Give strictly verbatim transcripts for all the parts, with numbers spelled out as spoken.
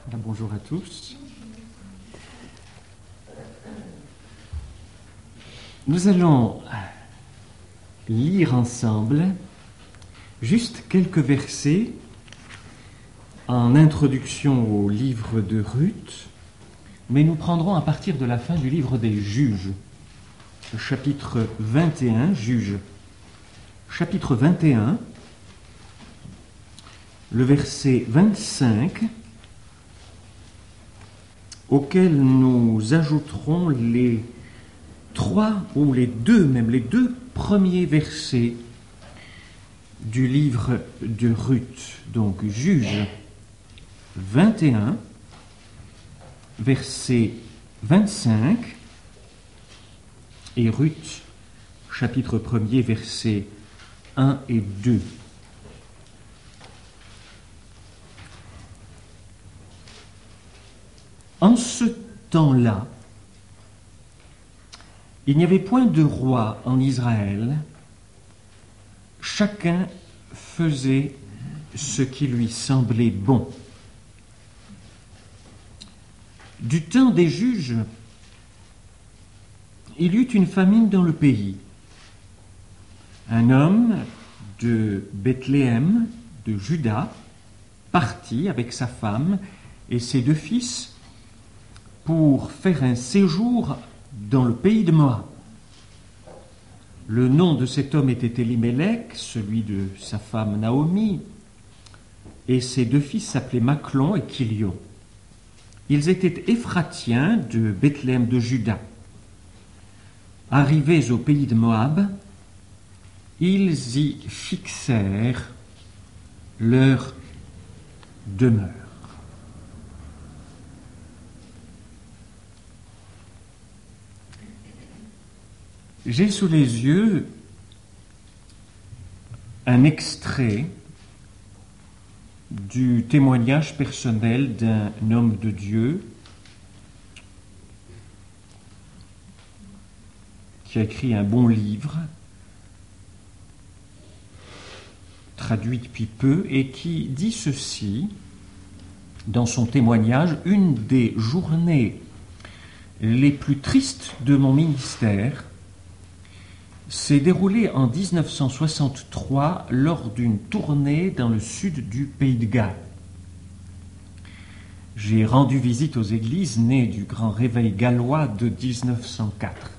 Bonjour à tous. Nous allons lire ensemble juste quelques versets en introduction au livre de Ruth, mais nous prendrons à partir de la fin du livre des Juges, le chapitre vingt et un, Juges, chapitre vingt et un, le verset vingt-cinq, auquel nous ajouterons les trois, ou les deux même, les deux premiers versets du livre de Ruth. Donc, Juges vingt et un, verset vingt-cinq, et Ruth, chapitre premier, versets un et deux. En ce temps-là, il n'y avait point de roi en Israël, chacun faisait ce qui lui semblait bon. Du temps des juges, il y eut une famine dans le pays. Un homme de Bethléem, de Juda, partit avec sa femme et ses deux fils pour faire un séjour dans le pays de Moab. Le nom de cet homme était Élimélec, celui de sa femme Naomi, et ses deux fils s'appelaient Machlon et Kilion. Ils étaient Éphratiens de Bethléem de Juda. Arrivés au pays de Moab, ils y fixèrent leur demeure. J'ai sous les yeux un extrait du témoignage personnel d'un homme de Dieu qui a écrit un bon livre, traduit depuis peu, et qui dit ceci dans son témoignage: « Une des journées les plus tristes de mon ministère s'est déroulée en dix-neuf cent soixante-trois lors d'une tournée dans le sud du pays de Galles. J'ai rendu visite aux églises nées du grand réveil gallois de dix-neuf cent quatre.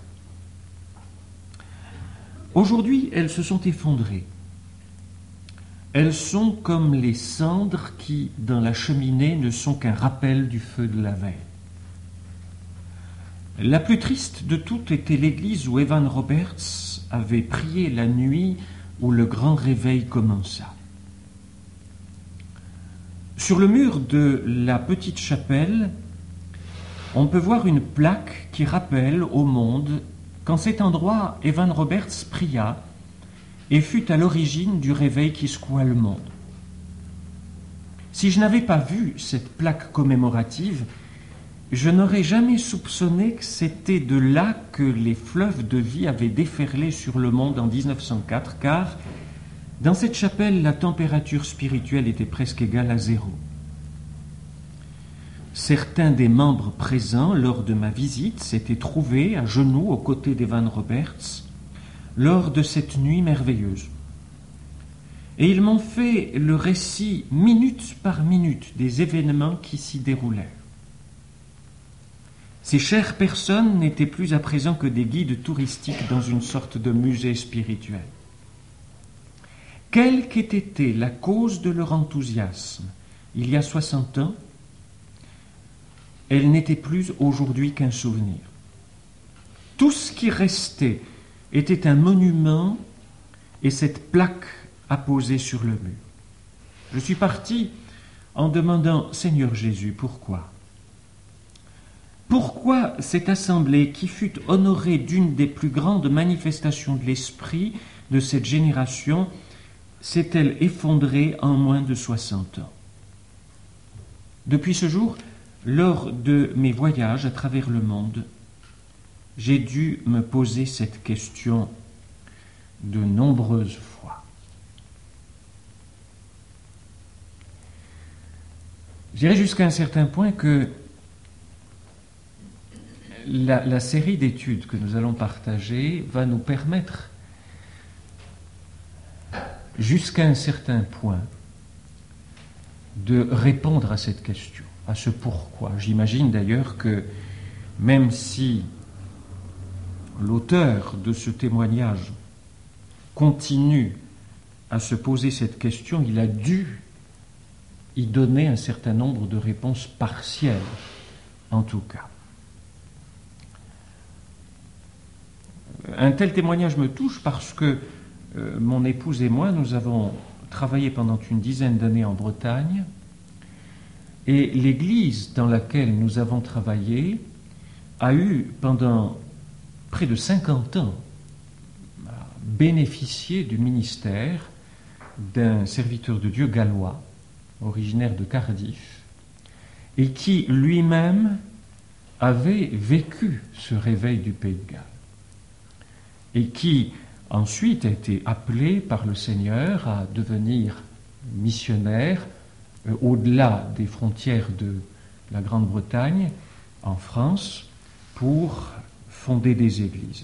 Aujourd'hui, elles se sont effondrées. Elles sont comme les cendres qui, dans la cheminée, ne sont qu'un rappel du feu de la veille. La plus triste de toutes était l'église où Evan Roberts avait prié la nuit où le grand réveil commença. Sur le mur de la petite chapelle, on peut voir une plaque qui rappelle au monde qu'en cet endroit, Evan Roberts pria et fut à l'origine du réveil qui secoua le monde. Si je n'avais pas vu cette plaque commémorative, je n'aurais jamais soupçonné que c'était de là que les fleuves de vie avaient déferlé sur le monde en dix-neuf cent quatre, car dans cette chapelle, la température spirituelle était presque égale à zéro. Certains des membres présents lors de ma visite s'étaient trouvés à genoux aux côtés d'Evan Roberts lors de cette nuit merveilleuse. Et ils m'ont fait le récit minute par minute des événements qui s'y déroulèrent. Ces chères personnes n'étaient plus à présent que des guides touristiques dans une sorte de musée spirituel. Quelle qu'ait été la cause de leur enthousiasme il y a soixante ans, elle n'était plus aujourd'hui qu'un souvenir. Tout ce qui restait était un monument et cette plaque apposée sur le mur. Je suis parti en demandant: Seigneur Jésus, pourquoi ? Pourquoi cette assemblée qui fut honorée d'une des plus grandes manifestations de l'esprit de cette génération s'est-elle effondrée en moins de soixante ans ? Depuis ce jour, lors de mes voyages à travers le monde, j'ai dû me poser cette question de nombreuses fois. dirais jusqu'à un certain point que la, la série d'études que nous allons partager va nous permettre, jusqu'à un certain point, de répondre à cette question, à ce pourquoi. J'imagine d'ailleurs que même si l'auteur de ce témoignage continue à se poser cette question, il a dû y donner un certain nombre de réponses partielles, en tout cas. Un tel témoignage me touche parce que euh, mon épouse et moi, nous avons travaillé pendant une dizaine d'années en Bretagne, et l'église dans laquelle nous avons travaillé a eu pendant près de cinquante ans bénéficié du ministère d'un serviteur de Dieu gallois, originaire de Cardiff, et qui lui-même avait vécu ce réveil du Pays de Galles, et qui ensuite a été appelé par le Seigneur à devenir missionnaire euh, au-delà des frontières de la Grande-Bretagne, en France, pour fonder des églises.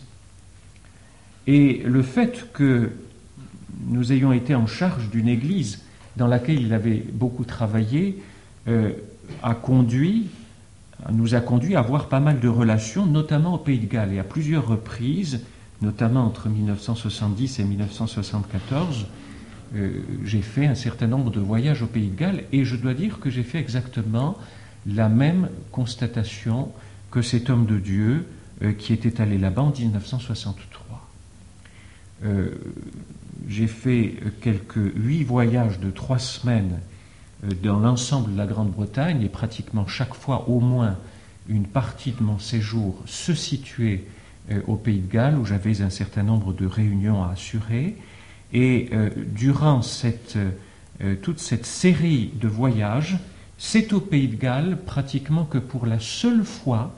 Et le fait que nous ayons été en charge d'une église dans laquelle il avait beaucoup travaillé euh, a conduit, nous a conduit à avoir pas mal de relations, notamment au Pays de Galles. Et à plusieurs reprises, notamment entre mille neuf cent soixante-dix et mille neuf cent soixante-quatorze, euh, j'ai fait un certain nombre de voyages au Pays de Galles, et je dois dire que j'ai fait exactement la même constatation que cet homme de Dieu euh, qui était allé là-bas en mille neuf cent soixante-trois. Euh, j'ai fait quelques huit voyages de trois semaines euh, dans l'ensemble de la Grande-Bretagne, et pratiquement chaque fois au moins une partie de mon séjour se situait euh, au Pays de Galles, où j'avais un certain nombre de réunions à assurer. Et euh, durant cette, euh, toute cette série de voyages, c'est au Pays de Galles pratiquement que pour la seule fois,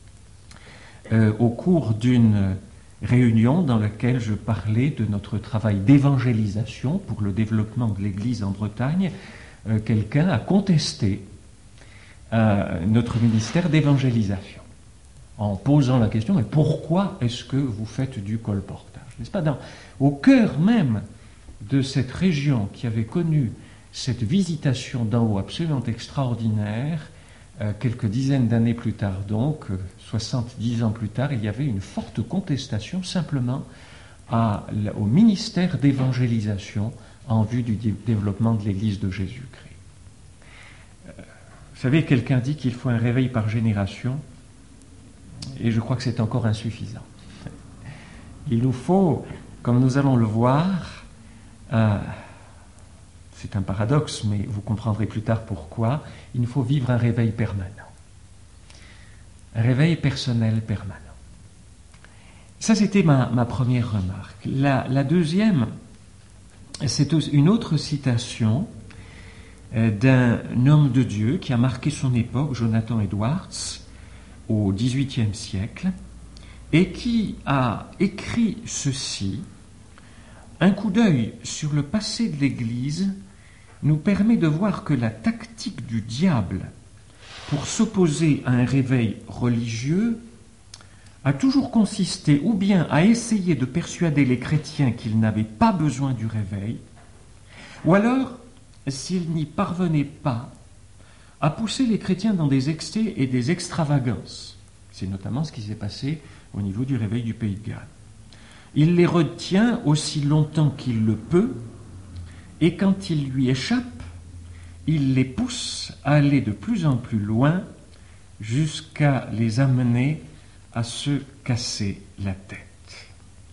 euh, au cours d'une réunion dans laquelle je parlais de notre travail d'évangélisation pour le développement de l'Église en Bretagne, euh, quelqu'un a contesté euh, notre ministère d'évangélisation en posant la question: mais pourquoi est-ce que vous faites du colportage? N'est-ce pas, dans, au cœur même de cette région qui avait connu cette visitation d'en haut absolument extraordinaire, euh, quelques dizaines d'années plus tard, donc euh, soixante-dix ans plus tard, il y avait une forte contestation simplement à, au ministère d'évangélisation en vue du dé- développement de l'Église de Jésus-Christ. Euh, vous savez, quelqu'un dit qu'il faut un réveil par génération, et je crois que c'est encore insuffisant. Il nous faut, comme nous allons le voir, euh, c'est un paradoxe, mais vous comprendrez plus tard pourquoi, il nous faut vivre un réveil permanent. Un réveil personnel permanent. Ça, c'était ma, ma première remarque. La, la deuxième, c'est une autre citation euh, d'un homme de Dieu qui a marqué son époque, Jonathan Edwards, au dix-huitième siècle, et qui a écrit ceci: un coup d'œil sur le passé de l'Église nous permet de voir que la tactique du diable pour s'opposer à un réveil religieux a toujours consisté ou bien à essayer de persuader les chrétiens qu'ils n'avaient pas besoin du réveil, ou alors, s'ils n'y parvenaient pas, à pousser les chrétiens dans des excès et des extravagances. C'est notamment ce qui s'est passé au niveau du réveil du Pays de Galles. Il les retient aussi longtemps qu'il le peut, et quand ils lui échappent, il les pousse à aller de plus en plus loin jusqu'à les amener à se casser la tête.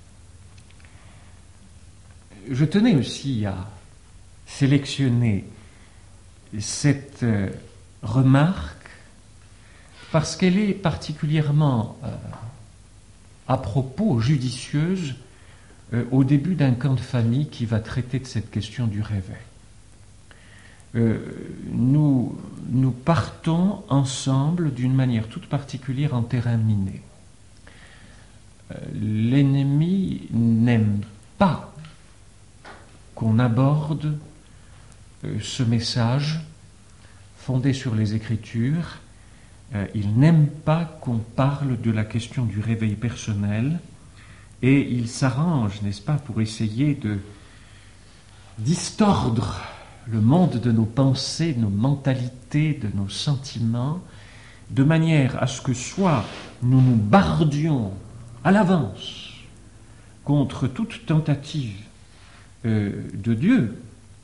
Je tenais aussi à sélectionner cette euh, remarque parce qu'elle est particulièrement euh, à propos, judicieuse, euh, au début d'un camp de famille qui va traiter de cette question du réveil. Euh, nous, nous partons ensemble d'une manière toute particulière en terrain miné. Euh, l'ennemi n'aime pas qu'on aborde euh, ce message fondé sur les Écritures, euh, il n'aime pas qu'on parle de la question du réveil personnel, et il s'arrange, n'est-ce pas, pour essayer de distordre le monde de nos pensées, de nos mentalités, de nos sentiments, de manière à ce que soit nous nous bardions à l'avance contre toute tentative euh, de Dieu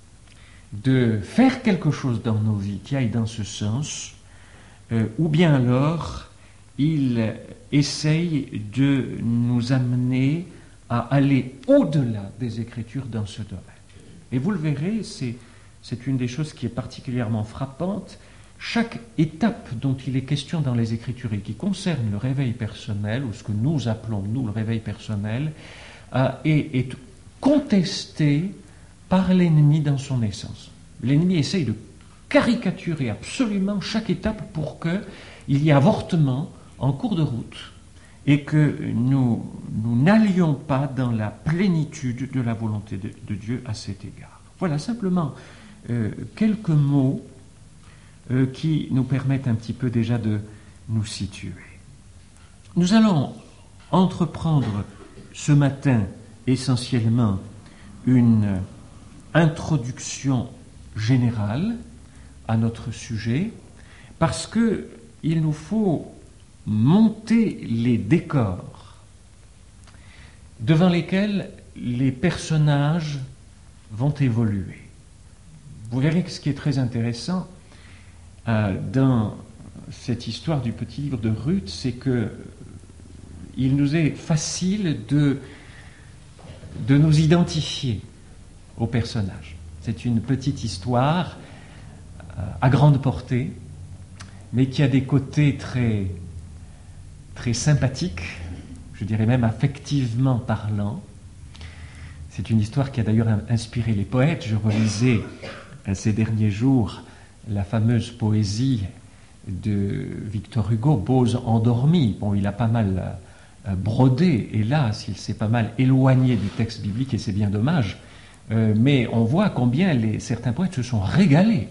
de faire quelque chose dans nos vies qui aille dans ce sens, euh, ou bien alors il essaye de nous amener à aller au-delà des Écritures dans ce domaine. Et vous le verrez, c'est, c'est une des choses qui est particulièrement frappante. Chaque étape dont il est question dans les Écritures et qui concerne le réveil personnel, ou ce que nous appelons, nous, le réveil personnel, euh, est, est contestée par l'ennemi dans son essence. L'ennemi essaye de caricaturer absolument chaque étape pour qu'il y ait avortement en cours de route et que nous, nous n'allions pas dans la plénitude de la volonté de, de Dieu à cet égard. Voilà simplement euh, quelques mots euh, qui nous permettent un petit peu déjà de nous situer. Nous allons entreprendre ce matin essentiellement une introduction générale à notre sujet, parce que il nous faut monter les décors devant lesquels les personnages vont évoluer. Vous verrez que ce qui est très intéressant euh, dans cette histoire du petit livre de Ruth, c'est que il nous est facile de, de nous identifier aux personnages. C'est une petite histoire euh, à grande portée, mais qui a des côtés très, très sympathiques, je dirais même affectivement parlant. C'est une histoire qui a d'ailleurs inspiré les poètes. Je relisais euh, ces derniers jours la fameuse poésie de Victor Hugo, Bose endormi. Bon, il a pas mal euh, brodé, hélas, il s'est pas mal éloigné du texte biblique, et c'est bien dommage. Euh, mais on voit combien les, certains poètes se sont régalés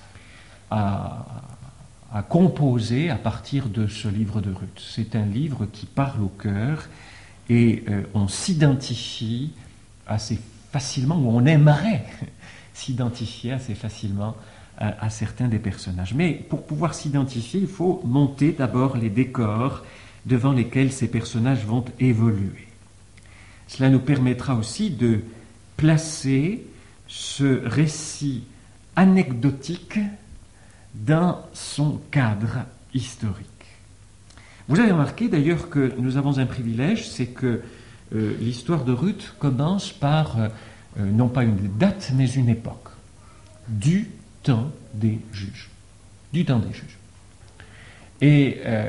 à, à composer à partir de ce livre de Ruth. C'est un livre qui parle au cœur et euh, on s'identifie assez facilement, ou on aimerait s'identifier assez facilement à, à certains des personnages. Mais pour pouvoir s'identifier, il faut monter d'abord les décors devant lesquels ces personnages vont évoluer. Cela nous permettra aussi de placer ce récit anecdotique dans son cadre historique. Vous avez remarqué d'ailleurs que nous avons un privilège, c'est que euh, l'histoire de Ruth commence par, euh, non pas une date, mais une époque. Du temps des juges. Du temps des juges. Et euh,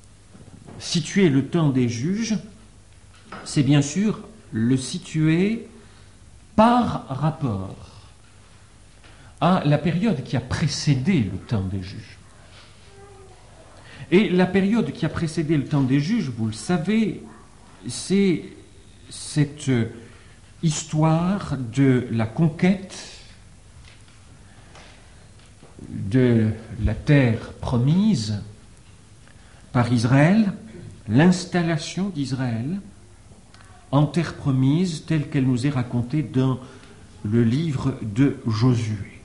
situer le temps des juges, c'est bien sûr le situer par rapport à la période qui a précédé le temps des juges. Et la période qui a précédé le temps des juges, vous le savez, c'est cette histoire de la conquête de la terre promise par Israël, l'installation d'Israël en terre promise telle qu'elle nous est racontée dans le livre de Josué.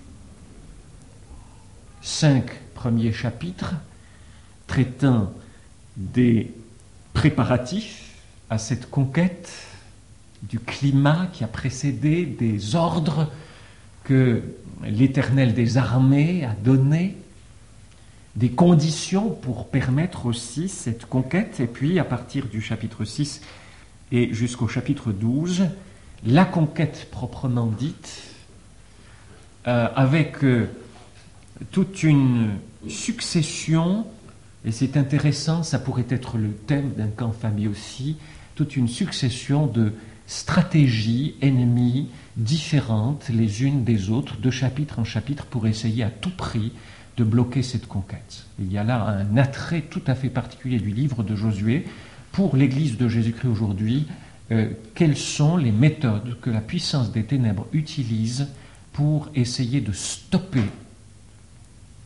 Cinq premiers chapitres traitant des préparatifs à cette conquête, du climat qui a précédé, des ordres que l'Éternel des armées a donnés, des conditions pour permettre aussi cette conquête, et puis à partir du chapitre six et jusqu'au chapitre douze, la conquête proprement dite, euh, avec euh, toute une succession, et c'est intéressant, ça pourrait être le thème d'un camp famille aussi, toute une succession de stratégies ennemies différentes les unes des autres, de chapitre en chapitre, pour essayer à tout prix de bloquer cette conquête. Il y a là un attrait tout à fait particulier du livre de Josué pour l'Église de Jésus-Christ aujourd'hui. Euh, quelles sont les méthodes que la puissance des ténèbres utilise pour essayer de stopper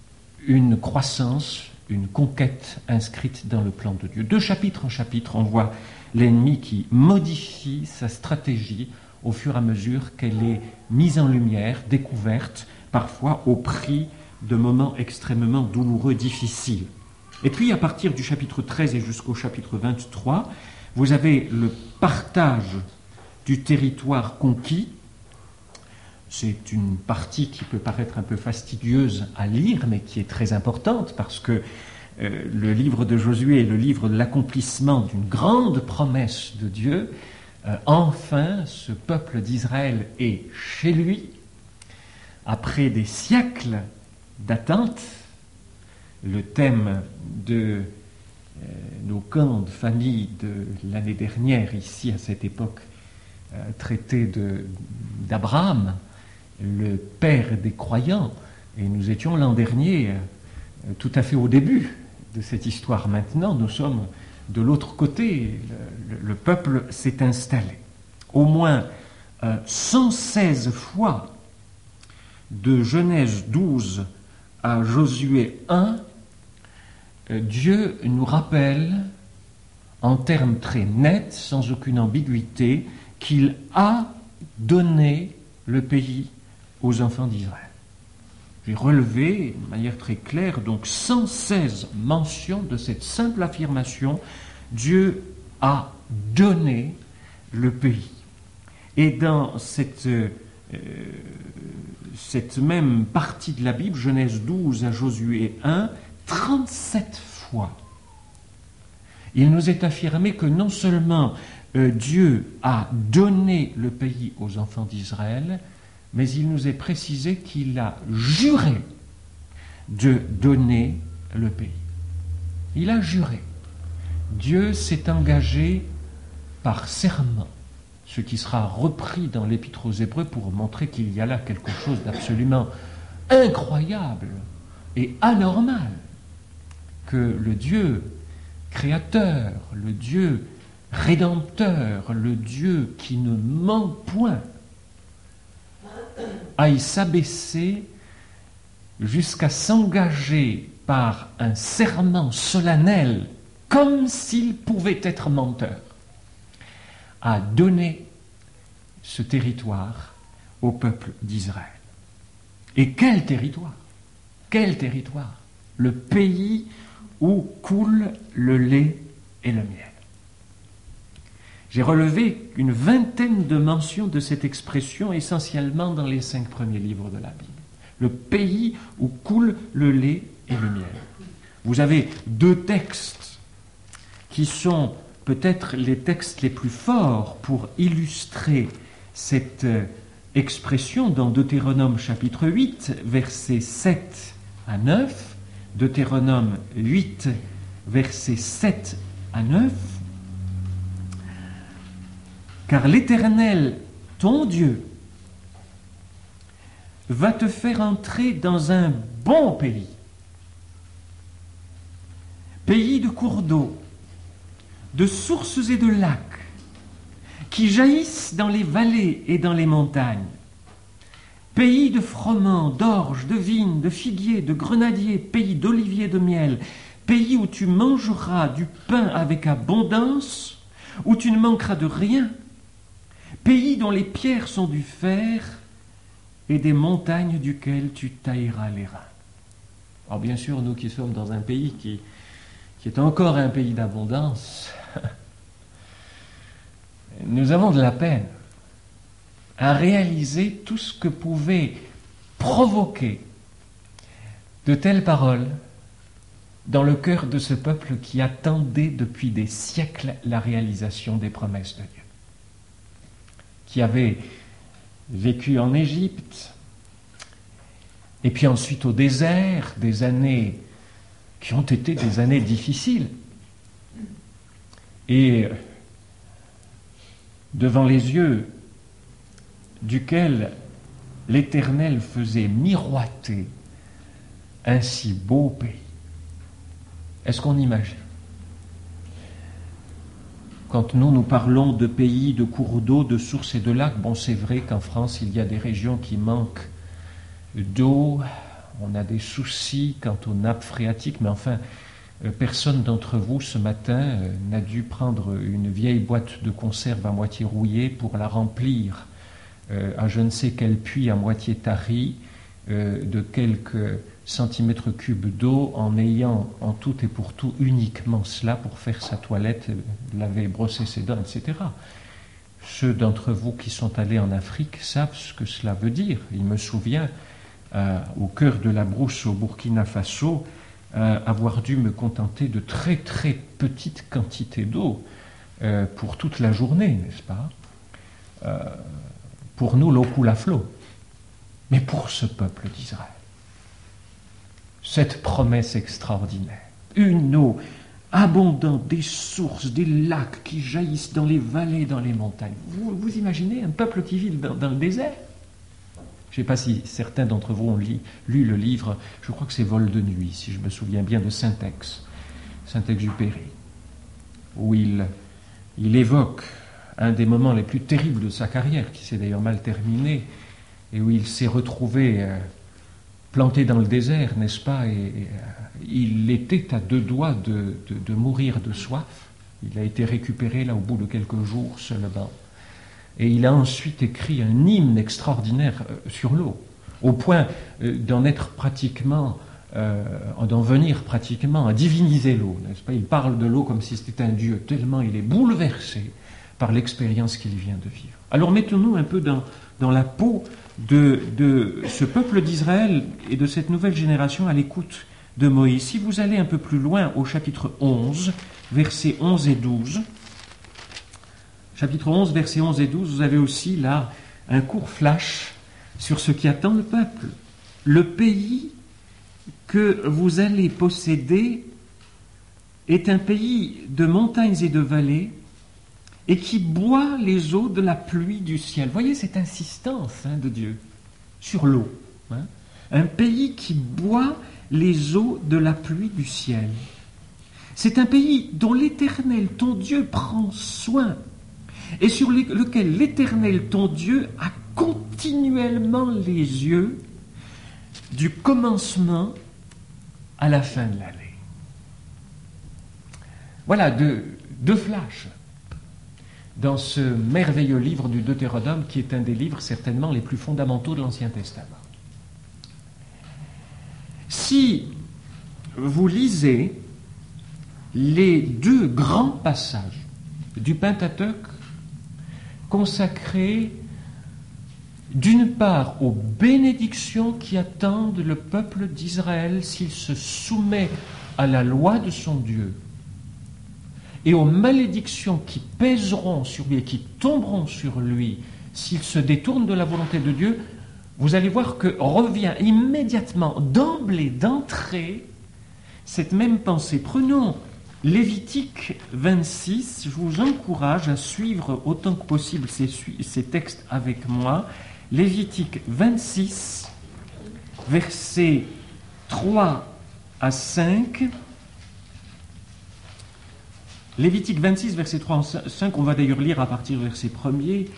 une croissance, une conquête inscrite dans le plan de Dieu. De chapitre en chapitre, on voit l'ennemi qui modifie sa stratégie au fur et à mesure qu'elle est mise en lumière, découverte, parfois au prix de moments extrêmement douloureux, difficiles. Et puis, à partir du chapitre treize et jusqu'au chapitre vingt-trois, vous avez le partage du territoire conquis. C'est une partie qui peut paraître un peu fastidieuse à lire, mais qui est très importante, parce que euh, le livre de Josué est le livre de l'accomplissement d'une grande promesse de Dieu. Euh, enfin, ce peuple d'Israël est chez lui, après des siècles d'attente. Le thème de euh, nos camps de famille de l'année dernière, ici à cette époque, euh, traité de, d'Abraham, le père des croyants, et nous étions l'an dernier euh, tout à fait au début de cette histoire. Maintenant, nous sommes de l'autre côté, le, le, le peuple s'est installé. Au moins euh, cent seize fois, de Genèse douze à Josué un, euh, Dieu nous rappelle, en termes très nets, sans aucune ambiguïté, qu'il a donné le pays aux enfants d'Israël. J'ai relevé de manière très claire donc cent seize mentions de cette simple affirmation: Dieu a donné le pays. Et dans cette, euh, cette même partie de la Bible, Genèse douze à Josué un, trente-sept fois, il nous est affirmé que non seulement euh, Dieu a donné le pays aux enfants d'Israël, mais il nous est précisé qu'il a juré de donner le pays. Il a juré. Dieu s'est engagé par serment, ce qui sera repris dans l'Épître aux Hébreux pour montrer qu'il y a là quelque chose d'absolument incroyable et anormal, que le Dieu créateur, le Dieu rédempteur, le Dieu qui ne ment point, aille s'abaisser jusqu'à s'engager par un serment solennel, comme s'il pouvait être menteur, à donner ce territoire au peuple d'Israël. Et quel territoire! Quel territoire! Le pays où coule le lait et le miel. J'ai relevé une vingtaine de mentions de cette expression, essentiellement dans les cinq premiers livres de la Bible. Le pays où coule le lait et le miel. Vous avez deux textes qui sont peut-être les textes les plus forts pour illustrer cette expression dans Deutéronome chapitre huit, versets sept à neuf, Deutéronome huit, versets sept à neuf. Car l'Éternel, ton Dieu, va te faire entrer dans un bon pays, pays de cours d'eau, de sources et de lacs, qui jaillissent dans les vallées et dans les montagnes, pays de froment, d'orge, de vignes, de figuiers, de grenadiers, pays d'oliviers, de miel, pays où tu mangeras du pain avec abondance, où tu ne manqueras de rien, pays dont les pierres sont du fer et des montagnes duquel tu tailleras les reins. Alors bien sûr, nous qui sommes dans un pays qui, qui est encore un pays d'abondance, nous avons de la peine à réaliser tout ce que pouvaient provoquer de telles paroles dans le cœur de ce peuple qui attendait depuis des siècles la réalisation des promesses de Dieu, qui avait vécu en Égypte, et puis ensuite au désert, des années qui ont été des années difficiles, et devant les yeux duquel l'Éternel faisait miroiter un si beau pays. Est-ce qu'on imagine? Quand nous, nous parlons de pays, de cours d'eau, de sources et de lacs, bon, c'est vrai qu'en France, il y a des régions qui manquent d'eau, on a des soucis quant aux nappes phréatiques, mais enfin, euh, personne d'entre vous ce matin euh, n'a dû prendre une vieille boîte de conserve à moitié rouillée pour la remplir euh, à je ne sais quel puits à moitié tari euh, de quelques centimètres cubes d'eau, en ayant en tout et pour tout uniquement cela pour faire sa toilette, laver, brosser ses dents, et cetera. Ceux d'entre vous qui sont allés en Afrique savent ce que cela veut dire. Il me souvient, euh, au cœur de la brousse au Burkina Faso, euh, avoir dû me contenter de très très petites quantités d'eau euh, pour toute la journée, n'est-ce pas ? euh, Pour nous, l'eau coule à flot. Mais pour ce peuple d'Israël, cette promesse extraordinaire, une eau abondante, des sources, des lacs qui jaillissent dans les vallées, dans les montagnes. Vous, vous imaginez un peuple qui vit dans, dans le désert ? Je ne sais pas si certains d'entre vous ont lu, lu le livre, je crois que c'est Vol de nuit, si je me souviens bien, de Saint-Ex, Saint-Exupéry, où il, il évoque un des moments les plus terribles de sa carrière, qui s'est d'ailleurs mal terminé, et où il s'est retrouvé euh, planté dans le désert, n'est-ce pas, et, et il était à deux doigts de, de, de mourir de soif. Il a été récupéré là au bout de quelques jours seulement. Et il a ensuite écrit un hymne extraordinaire euh, sur l'eau, au point euh, d'en être pratiquement, euh, d'en venir pratiquement à diviniser l'eau, n'est-ce pas ? Il parle de l'eau comme si c'était un dieu, tellement il est bouleversé par l'expérience qu'il vient de vivre. Alors mettons-nous un peu dans, dans la peau de, de ce peuple d'Israël et de cette nouvelle génération à l'écoute de Moïse. Si vous allez un peu plus loin au chapitre onze, versets onze et douze, chapitre onze, versets onze et douze, vous avez aussi là un court flash sur ce qui attend le peuple. Le pays que vous allez posséder est un pays de montagnes et de vallées et qui boit les eaux de la pluie du ciel. Voyez cette insistance hein, de Dieu sur l'eau. Hein. Un pays qui boit les eaux de la pluie du ciel. C'est un pays dont l'Éternel, ton Dieu, prend soin et sur lequel l'Éternel, ton Dieu, a continuellement les yeux du commencement à la fin de l'année. Voilà deux, deux flashs dans ce merveilleux livre du Deutéronome qui est un des livres certainement les plus fondamentaux de l'Ancien Testament. Si vous lisez les deux grands passages du Pentateuque consacrés d'une part aux bénédictions qui attendent le peuple d'Israël s'il se soumet à la loi de son Dieu, et aux malédictions qui pèseront sur lui et qui tomberont sur lui s'il se détourne de la volonté de Dieu, vous allez voir que revient immédiatement, d'emblée, d'entrée, cette même pensée. Prenons Lévitique vingt-six, je vous encourage à suivre autant que possible ces, ces textes avec moi. Lévitique vingt-six, versets trois à cinq. Lévitique vingt-six, versets trois à cinq, on va d'ailleurs lire à partir du verset premier.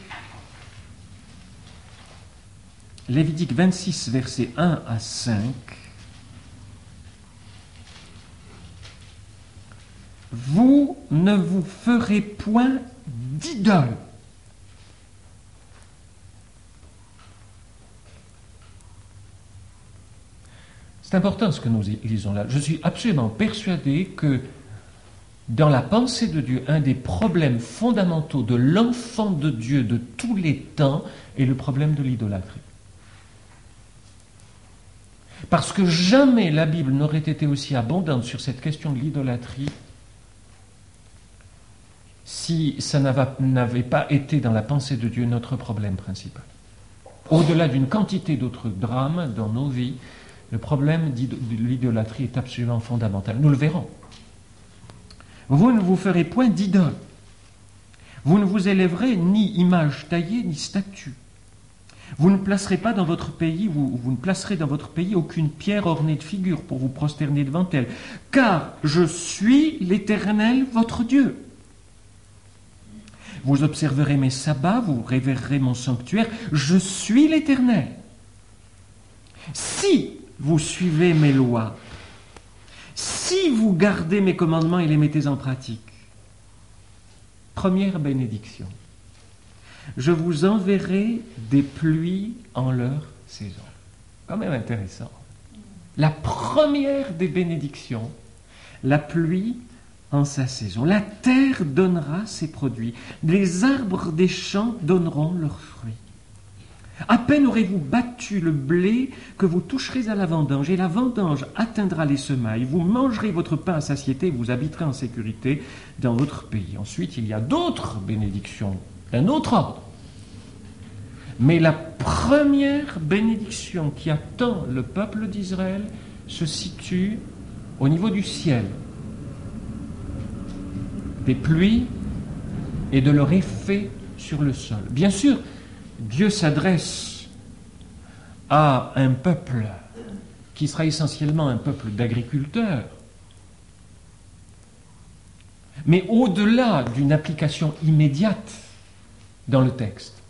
Lévitique vingt-six, versets un à cinq. Vous ne vous ferez point d'idole. C'est important ce que nous lisons là. Je suis absolument persuadé que dans la pensée de Dieu, un des problèmes fondamentaux de l'enfant de Dieu de tous les temps est le problème de l'idolâtrie. Parce que jamais la Bible n'aurait été aussi abondante sur cette question de l'idolâtrie si ça n'avait pas été dans la pensée de Dieu notre problème principal. Au-delà d'une quantité d'autres drames dans nos vies, le problème de l'idolâtrie est absolument fondamental. Nous le verrons. Vous ne vous ferez point d'idole. Vous ne vous élèverez ni image taillée, ni statue. Vous ne placerez pas dans votre pays, vous, vous ne placerez dans votre pays aucune pierre ornée de figure pour vous prosterner devant elle. Car je suis l'Éternel, votre Dieu. Vous observerez mes sabbats, vous révérerez mon sanctuaire. Je suis l'Éternel. Si vous suivez mes lois, si vous gardez mes commandements et les mettez en pratique, première bénédiction, je vous enverrai des pluies en leur saison. Quand même intéressant. La première des bénédictions, la pluie en sa saison. La terre donnera ses produits, les arbres des champs donneront leurs fruits. À peine aurez-vous battu le blé que vous toucherez à la vendange, et la vendange atteindra les semailles. Vous mangerez votre pain à satiété, et vous habiterez en sécurité dans votre pays. Ensuite, il y a d'autres bénédictions d'un autre ordre. Mais la première bénédiction qui attend le peuple d'Israël se situe au niveau du ciel. Des pluies et de leur effet sur le sol. Bien sûr, Dieu s'adresse à un peuple qui sera essentiellement un peuple d'agriculteurs. Mais au-delà d'une application immédiate dans le texte,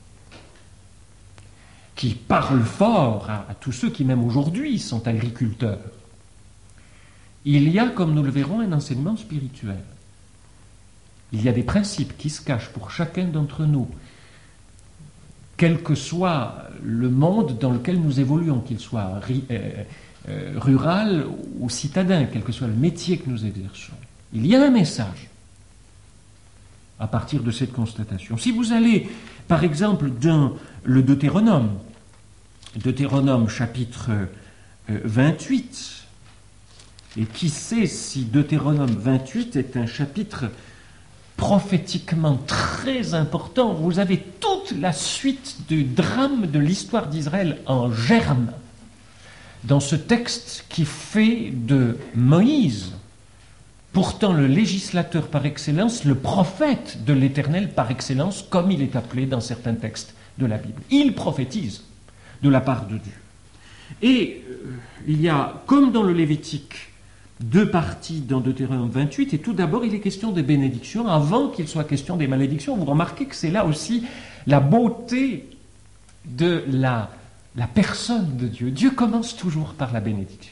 qui parle fort à, à tous ceux qui même aujourd'hui sont agriculteurs, il y a, comme nous le verrons, un enseignement spirituel. Il y a des principes qui se cachent pour chacun d'entre nous, quel que soit le monde dans lequel nous évoluons, qu'il soit ri, euh, euh, rural ou citadin, quel que soit le métier que nous exerçons. Il y a un message à partir de cette constatation. Si vous allez, par exemple, dans le Deutéronome, Deutéronome chapitre euh, vingt-huit, et qui sait si Deutéronome vingt-huit est un chapitre prophétiquement très important, vous avez toute la suite du drame de l'histoire d'Israël en germe dans ce texte qui fait de Moïse, pourtant le législateur par excellence, le prophète de l'Éternel par excellence, comme il est appelé dans certains textes de la Bible. Il prophétise de la part de Dieu. Et euh, il y a, comme dans le Lévitique, deux parties dans Deutéronome vingt-huit, et tout d'abord il est question des bénédictions avant qu'il soit question des malédictions. Vous remarquez que c'est là aussi la beauté de la, la personne de Dieu. Dieu commence toujours par la bénédiction.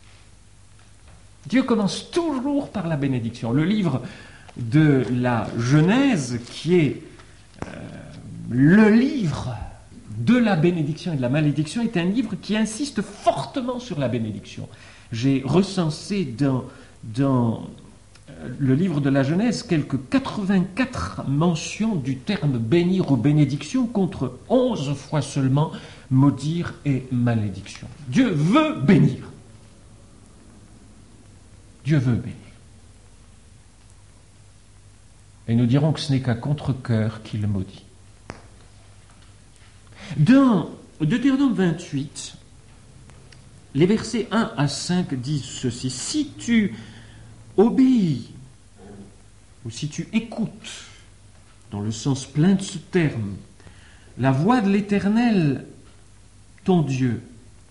Dieu commence toujours par la bénédiction. Le livre de la Genèse, qui est euh, le livre de la bénédiction et de la malédiction, est un livre qui insiste fortement sur la bénédiction. J'ai recensé dans, dans le livre de la Genèse quelques quatre-vingt-quatre mentions du terme bénir ou bénédiction contre onze fois seulement maudire et malédiction. Dieu veut bénir. Dieu veut bénir. Et nous dirons que ce n'est qu'à contre-cœur qu'il maudit. Dans Deutéronome vingt-huit, les versets un à cinq disent ceci: si tu obéis, ou si tu écoutes, dans le sens plein de ce terme, la voix de l'Éternel, ton Dieu,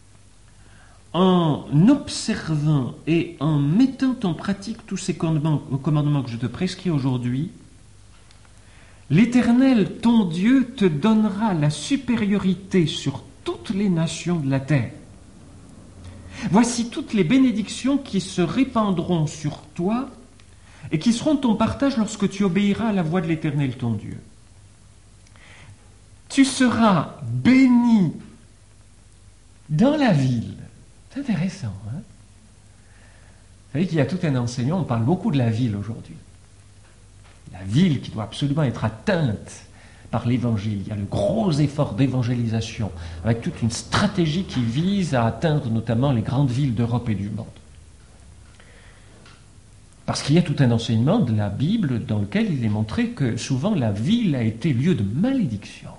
en observant et en mettant en pratique tous ces commandements, commandements que je te prescris aujourd'hui, l'Éternel, ton Dieu, te donnera la supériorité sur toutes les nations de la terre. Voici toutes les bénédictions qui se répandront sur toi et qui seront ton partage lorsque tu obéiras à la voix de l'Éternel, ton Dieu. Tu seras béni dans la ville. C'est intéressant, hein? Vous savez qu'il y a tout un enseignement, on parle beaucoup de la ville aujourd'hui. La ville qui doit absolument être atteinte par l'Évangile. Il y a le gros effort d'évangélisation, avec toute une stratégie qui vise à atteindre notamment les grandes villes d'Europe et du monde. Parce qu'il y a tout un enseignement de la Bible dans lequel il est montré que souvent la ville a été lieu de malédiction.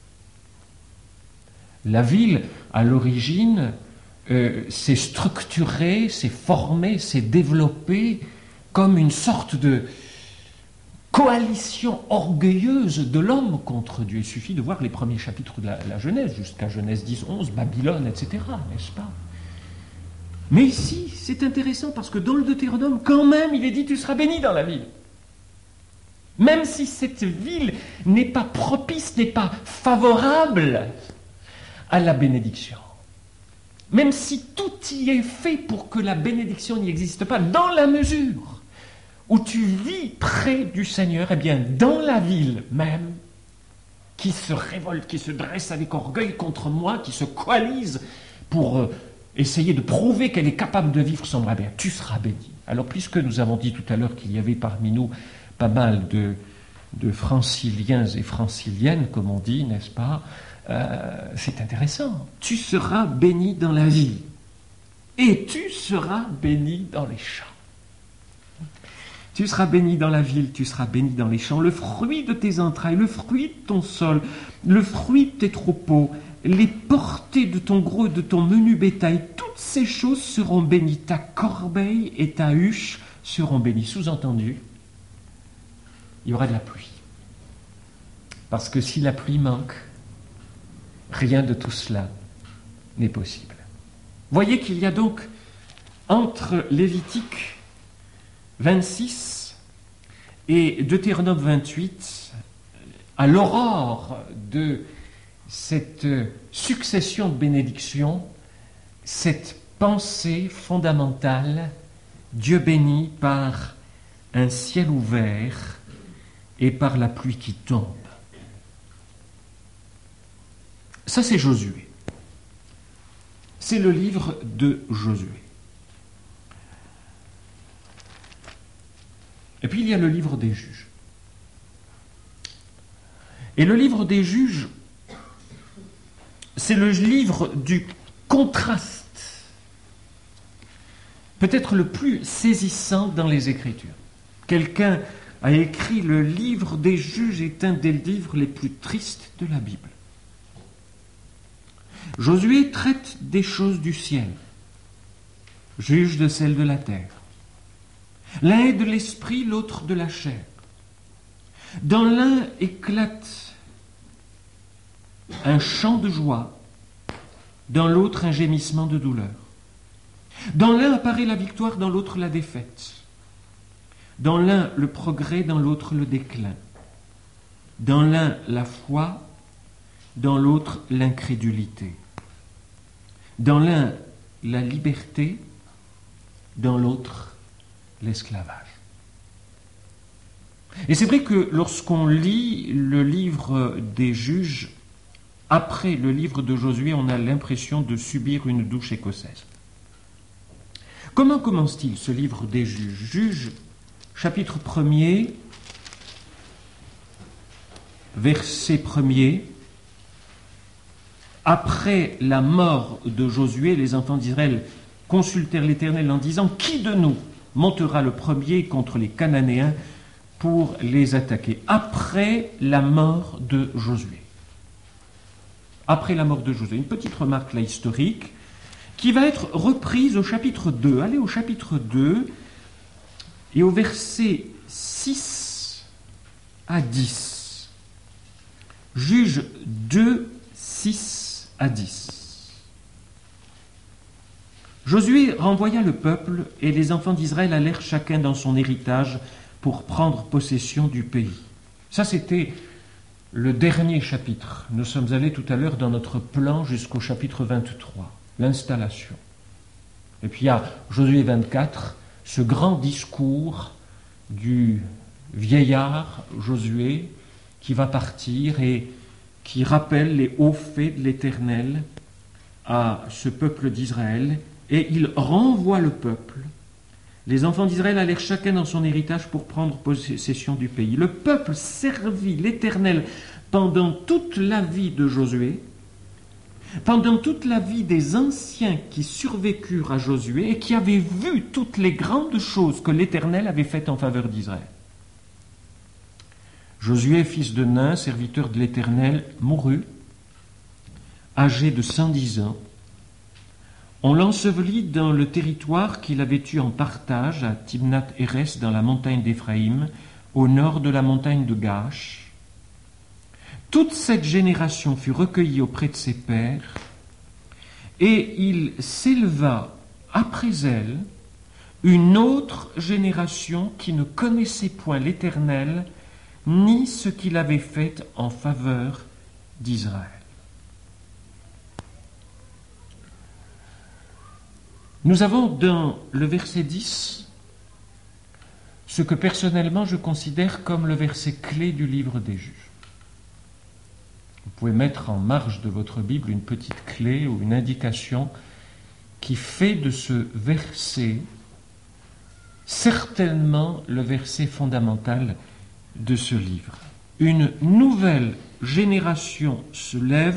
La ville, à l'origine, euh, s'est structurée, s'est formée, s'est développée comme une sorte de coalition orgueilleuse de l'homme contre Dieu. Il suffit de voir les premiers chapitres de la, la Genèse, jusqu'à Genèse dix, onze, Babylone, et cetera, n'est-ce pas? Mais ici, c'est intéressant parce que dans le Deutéronome, quand même, il est dit tu seras béni dans la ville. Même si cette ville n'est pas propice, n'est pas favorable à la bénédiction. même si tout y est fait pour que la bénédiction n'y existe pas, dans la mesure où tu vis près du Seigneur, eh bien, dans la ville même, qui se révolte, qui se dresse avec orgueil contre moi, qui se coalise pour euh, essayer de prouver qu'elle est capable de vivre sans moi, bien, tu seras béni. Alors, puisque nous avons dit tout à l'heure qu'il y avait parmi nous pas mal de, de franciliens et franciliennes, comme on dit, n'est-ce pas, euh, c'est intéressant. Tu seras béni dans la vie et tu seras béni dans les champs. Tu seras béni dans la ville, tu seras béni dans les champs. Le fruit de tes entrailles, le fruit de ton sol, le fruit de tes troupeaux, les portées de ton gros et de ton menu bétail, toutes ces choses seront bénies. Ta corbeille et ta huche seront bénies. Sous-entendu, il y aura de la pluie. Parce que si la pluie manque, rien de tout cela n'est possible. Voyez qu'il y a donc entre Lévitique vingt-six et Deutéronome vingt-huit, à l'aurore de cette succession de bénédictions, cette pensée fondamentale, Dieu béni par un ciel ouvert et par la pluie qui tombe. Ça, c'est Josué. C'est le livre de Josué. Et puis il y a le livre des juges. Et le livre des juges, c'est le livre du contraste, peut-être le plus saisissant dans les Écritures. Quelqu'un a écrit le livre des juges est un des livres les plus tristes de la Bible. Josué traite des choses du ciel, juge de celles de la terre. L'un est de l'esprit, l'autre de la chair. Dans l'un éclate un chant de joie, dans l'autre un gémissement de douleur. Dans l'un apparaît la victoire, dans l'autre la défaite. Dans l'un le progrès, dans l'autre le déclin. Dans l'un la foi, dans l'autre l'incrédulité. Dans l'un la liberté, dans l'autre l'esclavage. Et c'est vrai que lorsqu'on lit le livre des juges, après le livre de Josué, on a l'impression de subir une douche écossaise. Comment commence-t-il ce livre des juges ? Juges, chapitre premier, verset premier. Après la mort de Josué, les enfants d'Israël consultèrent l'Éternel en disant « Qui de nous montera le premier contre les Cananéens pour les attaquer ?» Après la mort de Josué. Après la mort de Josué. Une petite remarque là historique qui va être reprise au chapitre deux. Allez au chapitre deux et au verset six à dix. Juge deux, six à dix. Josué renvoya le peuple et les enfants d'Israël allèrent chacun dans son héritage pour prendre possession du pays. Ça, c'était le dernier chapitre. Nous sommes allés tout à l'heure dans notre plan jusqu'au chapitre vingt-trois, l'installation. Et puis il y a Josué vingt-quatre, ce grand discours du vieillard Josué qui va partir et qui rappelle les hauts faits de l'Éternel à ce peuple d'Israël. Et il renvoie le peuple. Les enfants d'Israël allèrent chacun dans son héritage pour prendre possession du pays. Le peuple servit l'Éternel pendant toute la vie de Josué, pendant toute la vie des anciens qui survécurent à Josué et qui avaient vu toutes les grandes choses que l'Éternel avait faites en faveur d'Israël. Josué, fils de Nun, serviteur de l'Éternel, mourut, âgé de cent dix ans. On l'ensevelit dans le territoire qu'il avait eu en partage à Timnath-Hérès dans la montagne d'Éphraïm, au nord de la montagne de Gaash. Toute cette génération fut recueillie auprès de ses pères, et il s'éleva après elle une autre génération qui ne connaissait point l'Éternel, ni ce qu'il avait fait en faveur d'Israël. Nous avons dans le verset dix ce que personnellement je considère comme le verset clé du livre des Juges. Vous pouvez mettre en marge de votre Bible une petite clé ou une indication qui fait de ce verset certainement le verset fondamental de ce livre. Une nouvelle génération se lève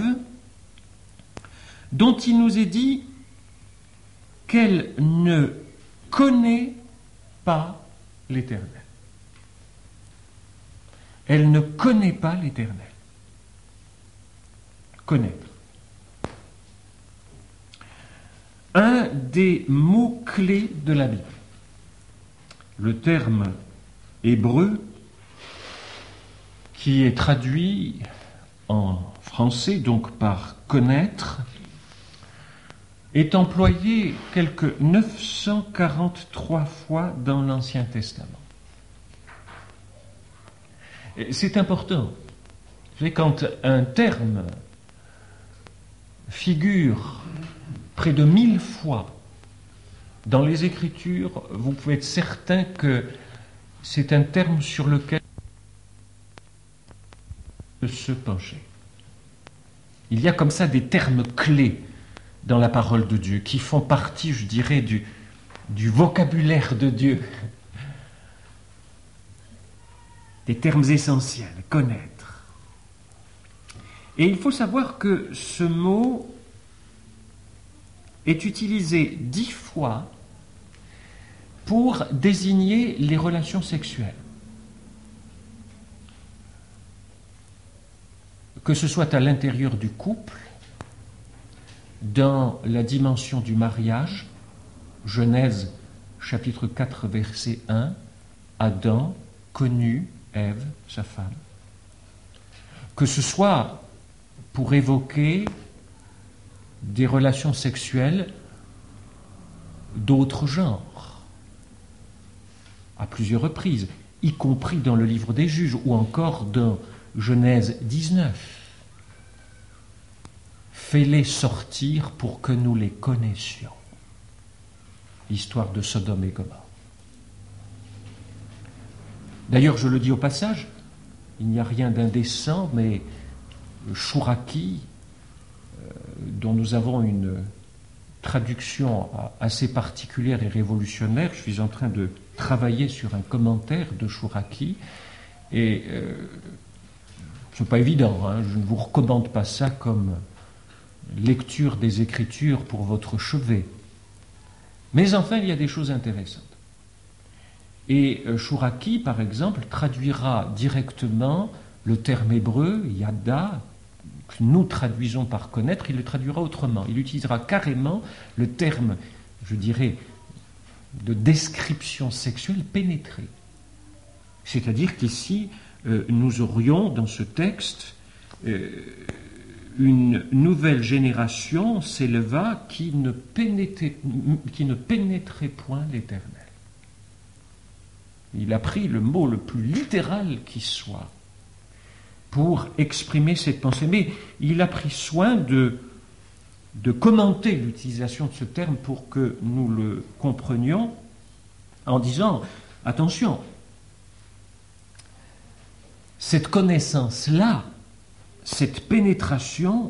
dont il nous est dit qu'elle ne connaît pas l'Éternel. Elle ne connaît pas l'Éternel. Connaître. Un des mots-clés de la Bible. Le terme hébreu qui est traduit en français, donc par connaître, est employé quelque neuf cent quarante-trois fois dans l'Ancien Testament. Et c'est important. C'est quand un terme figure près de mille fois dans les Écritures, vous pouvez être certain que c'est un terme sur lequel se pencher. Il y a comme ça des termes clés dans la parole de Dieu qui font partie, je dirais, du, du vocabulaire de Dieu. Des termes essentiels, connaître. Et il faut savoir que ce mot est utilisé dix fois pour désigner les relations sexuelles. Que ce soit à l'intérieur du couple, dans la dimension du mariage, Genèse chapitre quatre verset un, Adam connut Ève, sa femme. Que ce soit pour évoquer des relations sexuelles d'autres genres, à plusieurs reprises, y compris dans le livre des Juges ou encore dans Genèse dix-neuf. Fais-les sortir pour que nous les connaissions. L'histoire de Sodome et Gomorrhe. D'ailleurs, je le dis au passage, il n'y a rien d'indécent, mais Chouraki, euh, dont nous avons une traduction assez particulière et révolutionnaire, je suis en train de travailler sur un commentaire de Chouraki, et euh, ce n'est pas évident, hein, je ne vous recommande pas ça comme lecture des Écritures pour votre chevet. Mais enfin, il y a des choses intéressantes. Et Chouraki, par exemple, traduira directement le terme hébreu, yada, que nous traduisons par connaître, il le traduira autrement. Il utilisera carrément le terme, je dirais, de description sexuelle pénétrée. C'est-à-dire qu'ici, euh, nous aurions dans ce texte euh, une nouvelle génération s'éleva qui ne pénétrait, qui ne pénétrait point l'Éternel. Il a pris le mot le plus littéral qui soit pour exprimer cette pensée. Mais il a pris soin de, de commenter l'utilisation de ce terme pour que nous le comprenions en disant, attention, cette connaissance-là, cette pénétration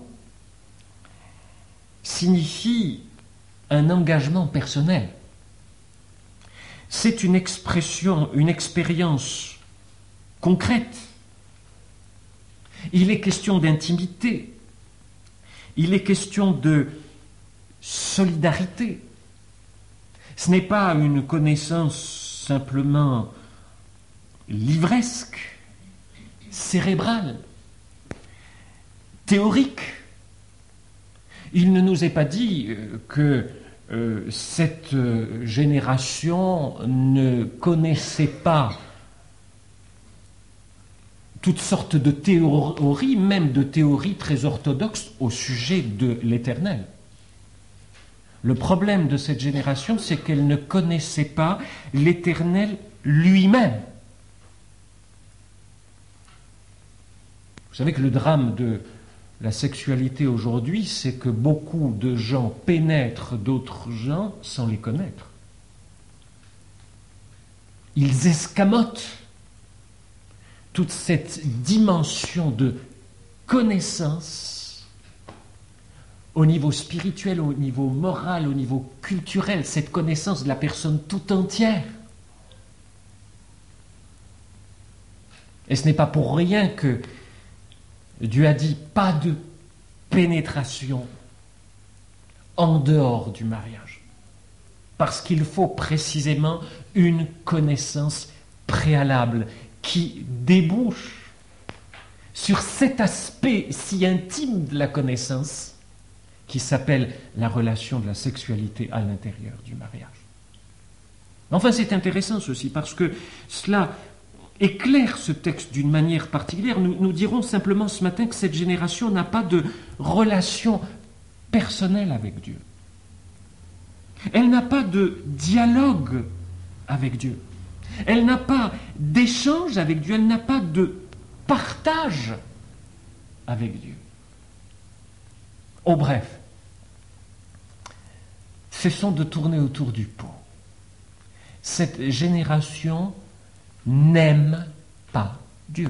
signifie un engagement personnel. C'est une expression, une expérience concrète. Il est question d'intimité. Il est question de solidarité. Ce n'est pas une connaissance simplement livresque, cérébrale, théorique. Il ne nous est pas dit que euh, cette génération ne connaissait pas toutes sortes de théories, même de théories très orthodoxes au sujet de l'Éternel. Le problème de cette génération, c'est qu'elle ne connaissait pas l'Éternel lui-même. Vous savez que le drame de la sexualité aujourd'hui, c'est que beaucoup de gens pénètrent d'autres gens sans les connaître. Ils escamotent toute cette dimension de connaissance au niveau spirituel, au niveau moral, au niveau culturel, cette connaissance de la personne tout entière. Et ce n'est pas pour rien que Dieu a dit pas de pénétration en dehors du mariage. Parce qu'il faut précisément une connaissance préalable qui débouche sur cet aspect si intime de la connaissance qui s'appelle la relation de la sexualité à l'intérieur du mariage. Enfin, c'est intéressant ceci parce que cela éclaire ce texte d'une manière particulière. Nous, nous dirons simplement ce matin que cette génération n'a pas de relation personnelle avec Dieu. Elle n'a pas de dialogue avec Dieu. Elle n'a pas d'échange avec Dieu. Elle n'a pas de partage avec Dieu. Au bref, cessons de tourner autour du pot. Cette génération n'aime pas Dieu.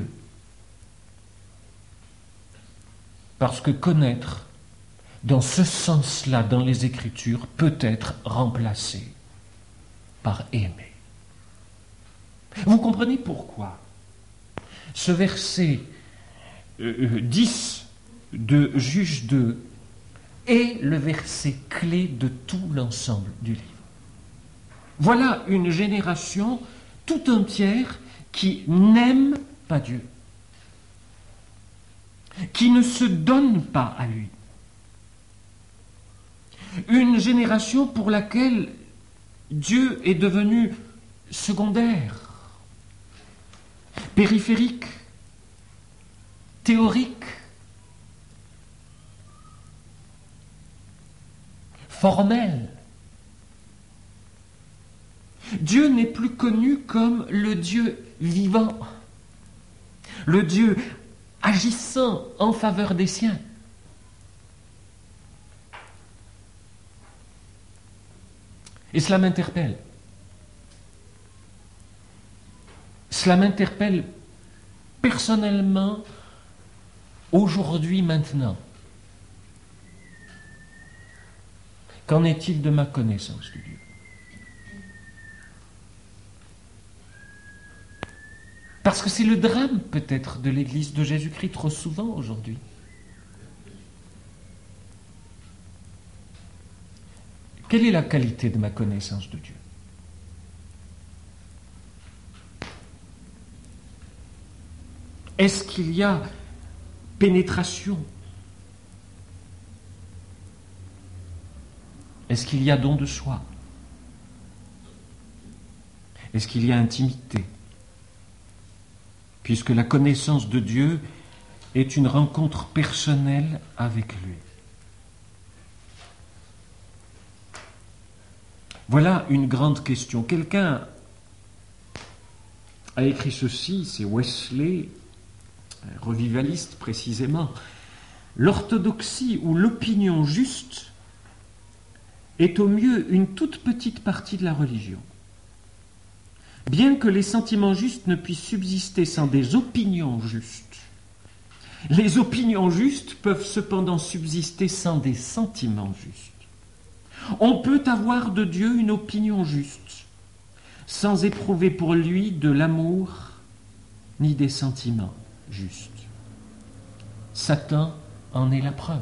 Parce que connaître, dans ce sens-là, dans les Écritures, peut être remplacé par aimer. Vous comprenez pourquoi ce verset euh, dix de Juge deux est le verset clé de tout l'ensemble du livre. Voilà une génération tout entière qui n'aime pas Dieu, qui ne se donne pas à lui. Une génération pour laquelle Dieu est devenu secondaire, périphérique, théorique, formel. Dieu n'est plus connu comme le Dieu vivant, le Dieu agissant en faveur des siens. Et cela m'interpelle. Cela m'interpelle personnellement, aujourd'hui, maintenant. Qu'en est-il de ma connaissance de Dieu ? Parce que c'est le drame, peut-être, de l'Église de Jésus-Christ trop souvent aujourd'hui. Quelle est la qualité de ma connaissance de Dieu ? Est-ce qu'il y a pénétration ? Est-ce qu'il y a don de soi ? Est-ce qu'il y a intimité ? Puisque la connaissance de Dieu est une rencontre personnelle avec lui. Voilà une grande question. Quelqu'un a écrit ceci, c'est Wesley, revivaliste précisément. L'orthodoxie ou l'opinion juste est au mieux une toute petite partie de la religion. Bien que les sentiments justes ne puissent subsister sans des opinions justes, les opinions justes peuvent cependant subsister sans des sentiments justes. On peut avoir de Dieu une opinion juste, sans éprouver pour lui de l'amour ni des sentiments justes. Satan en est la preuve.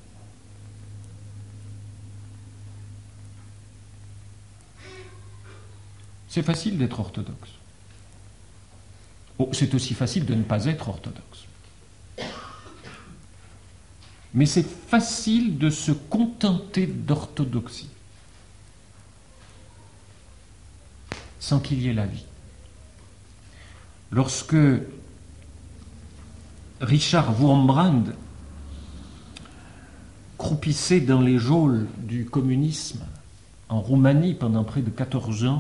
C'est facile d'être orthodoxe. Oh, c'est aussi facile de ne pas être orthodoxe. Mais c'est facile de se contenter d'orthodoxie, sans qu'il y ait la vie. Lorsque Richard Wurmbrand croupissait dans les geôles du communisme en Roumanie pendant près de quatorze ans,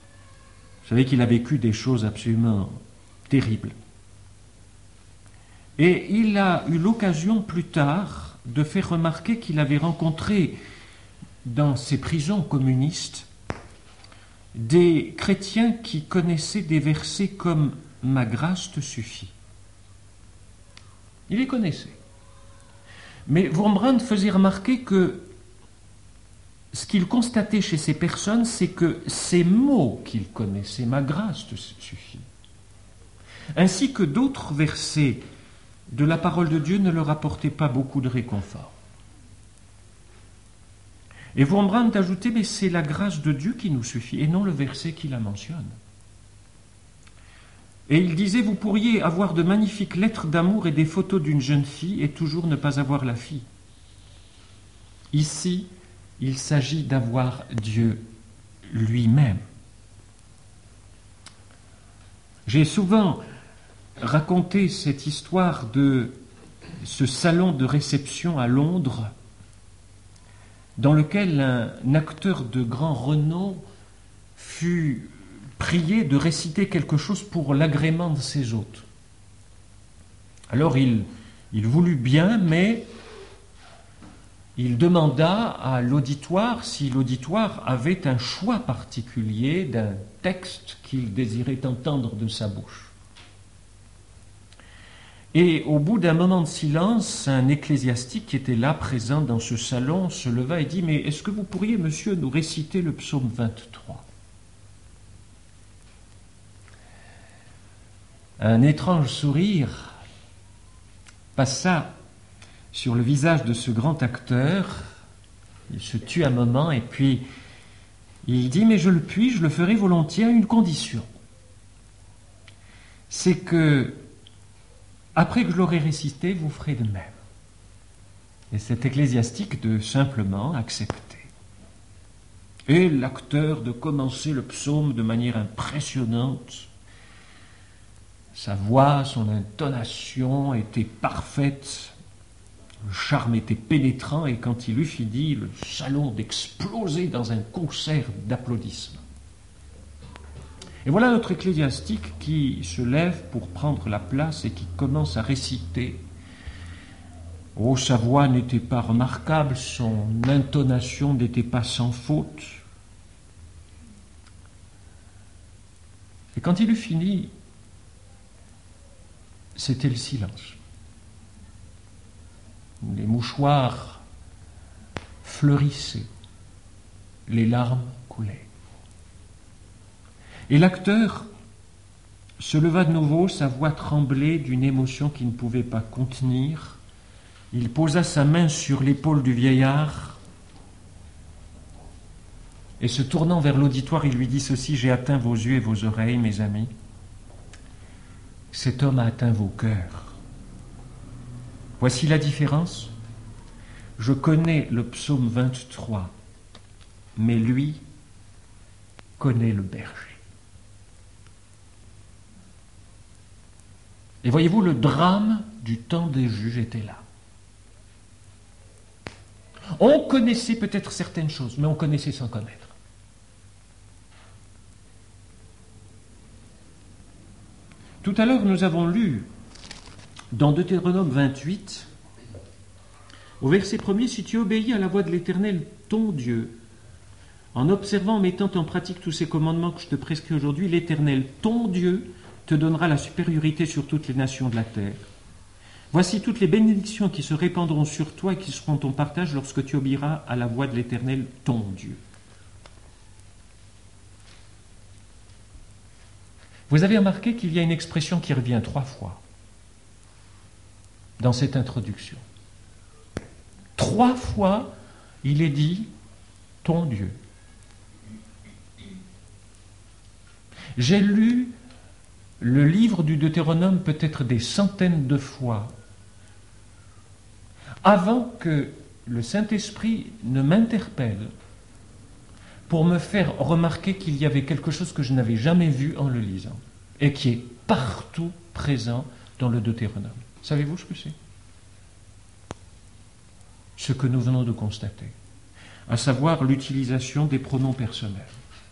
vous savez qu'il a vécu des choses absolument terribles. Et il a eu l'occasion plus tard de faire remarquer qu'il avait rencontré dans ces prisons communistes des chrétiens qui connaissaient des versets comme « Ma grâce te suffit ». Il les connaissait. Mais Wurmbrand faisait remarquer que ce qu'il constatait chez ces personnes, c'est que ces mots qu'il connaissait, « Ma grâce te suffit », ainsi que d'autres versets de la parole de Dieu ne leur apportaient pas beaucoup de réconfort. Et Wurmbrand ajoutait, mais c'est la grâce de Dieu qui nous suffit, et non le verset qui la mentionne. Et il disait, vous pourriez avoir de magnifiques lettres d'amour et des photos d'une jeune fille, et toujours ne pas avoir la fille. Ici, il s'agit d'avoir Dieu lui-même. J'ai souvent raconté cette histoire de ce salon de réception à Londres dans lequel un acteur de grand renom fut prié de réciter quelque chose pour l'agrément de ses hôtes. Alors il, il voulut bien, mais il demanda à l'auditoire si l'auditoire avait un choix particulier d'un texte qu'il désirait entendre de sa bouche. Et au bout d'un moment de silence, un ecclésiastique qui était là, présent dans ce salon, se leva et dit « Mais est-ce que vous pourriez, monsieur, nous réciter le psaume vingt-trois » Un étrange sourire passa sur le visage de ce grand acteur. Il se tut un moment et puis il dit « Mais je le puis, je le ferai volontiers à une condition. C'est que après que je l'aurai récité, vous ferez de même. » Et cet ecclésiastique de simplement accepter. Et l'acteur de commencer le psaume de manière impressionnante. Sa voix, son intonation étaient parfaites. Le charme était pénétrant et quand il eut fini, le salon d'exploser dans un concert d'applaudissements. Et voilà notre ecclésiastique qui se lève pour prendre la place et qui commence à réciter. Oh, sa voix n'était pas remarquable, son intonation n'était pas sans faute. Et quand il eut fini, c'était le silence. Les mouchoirs fleurissaient, les larmes coulaient. Et l'acteur se leva de nouveau, sa voix tremblait d'une émotion qu'il ne pouvait pas contenir. Il posa sa main sur l'épaule du vieillard et se tournant vers l'auditoire, il lui dit ceci: « J'ai atteint vos yeux et vos oreilles, mes amis. Cet homme a atteint vos cœurs. Voici la différence. Je connais le psaume vingt-trois, mais lui connaît le berger. » Et voyez-vous, le drame du temps des juges était là. On connaissait peut-être certaines choses, mais on connaissait sans connaître. Tout à l'heure, nous avons lu dans Deutéronome vingt-huit, au verset premier, « Si tu obéis à la voix de l'Éternel, ton Dieu, en observant, en mettant en pratique tous ces commandements que je te prescris aujourd'hui, l'Éternel, ton Dieu, te donnera la supériorité sur toutes les nations de la terre. Voici toutes les bénédictions qui se répandront sur toi et qui seront ton partage lorsque tu obéiras à la voix de l'Éternel, ton Dieu. » Vous avez remarqué qu'il y a une expression qui revient trois fois dans cette introduction. Trois fois, il est dit « ton Dieu ». J'ai lu le livre du Deutéronome peut-être des centaines de fois avant que le Saint-Esprit ne m'interpelle pour me faire remarquer qu'il y avait quelque chose que je n'avais jamais vu en le lisant et qui est partout présent dans le Deutéronome. Savez-vous ce que c'est ? Ce que nous venons de constater, à savoir l'utilisation des pronoms personnels.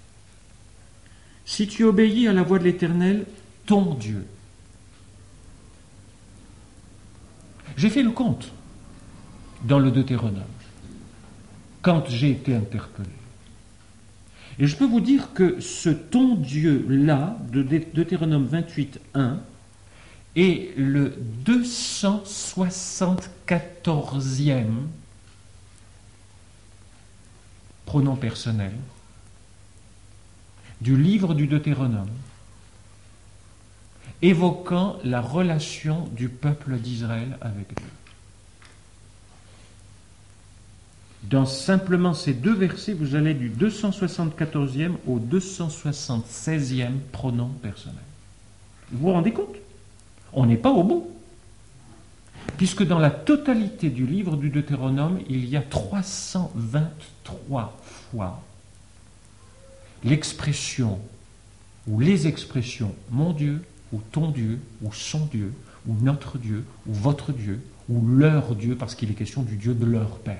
Si tu obéis à la voix de l'Éternel, ton Dieu. J'ai fait le compte dans le Deutéronome, quand j'ai été interpellé. Et je peux vous dire que ce ton Dieu-là, de Deutéronome vingt-huit, un, est le deux cent soixante-quatorzième pronom personnel du livre du Deutéronome, évoquant la relation du peuple d'Israël avec Dieu. Dans simplement ces deux versets, vous allez du deux cent soixante-quatorzième au deux cent soixante-seizième pronom personnel. Vous vous rendez compte? On n'est pas au bout. Puisque dans la totalité du livre du Deutéronome, il y a trois cent vingt-trois fois l'expression ou les expressions mon Dieu, ou ton Dieu, ou son Dieu, ou notre Dieu, ou votre Dieu, ou leur Dieu, parce qu'il est question du Dieu de leur Père.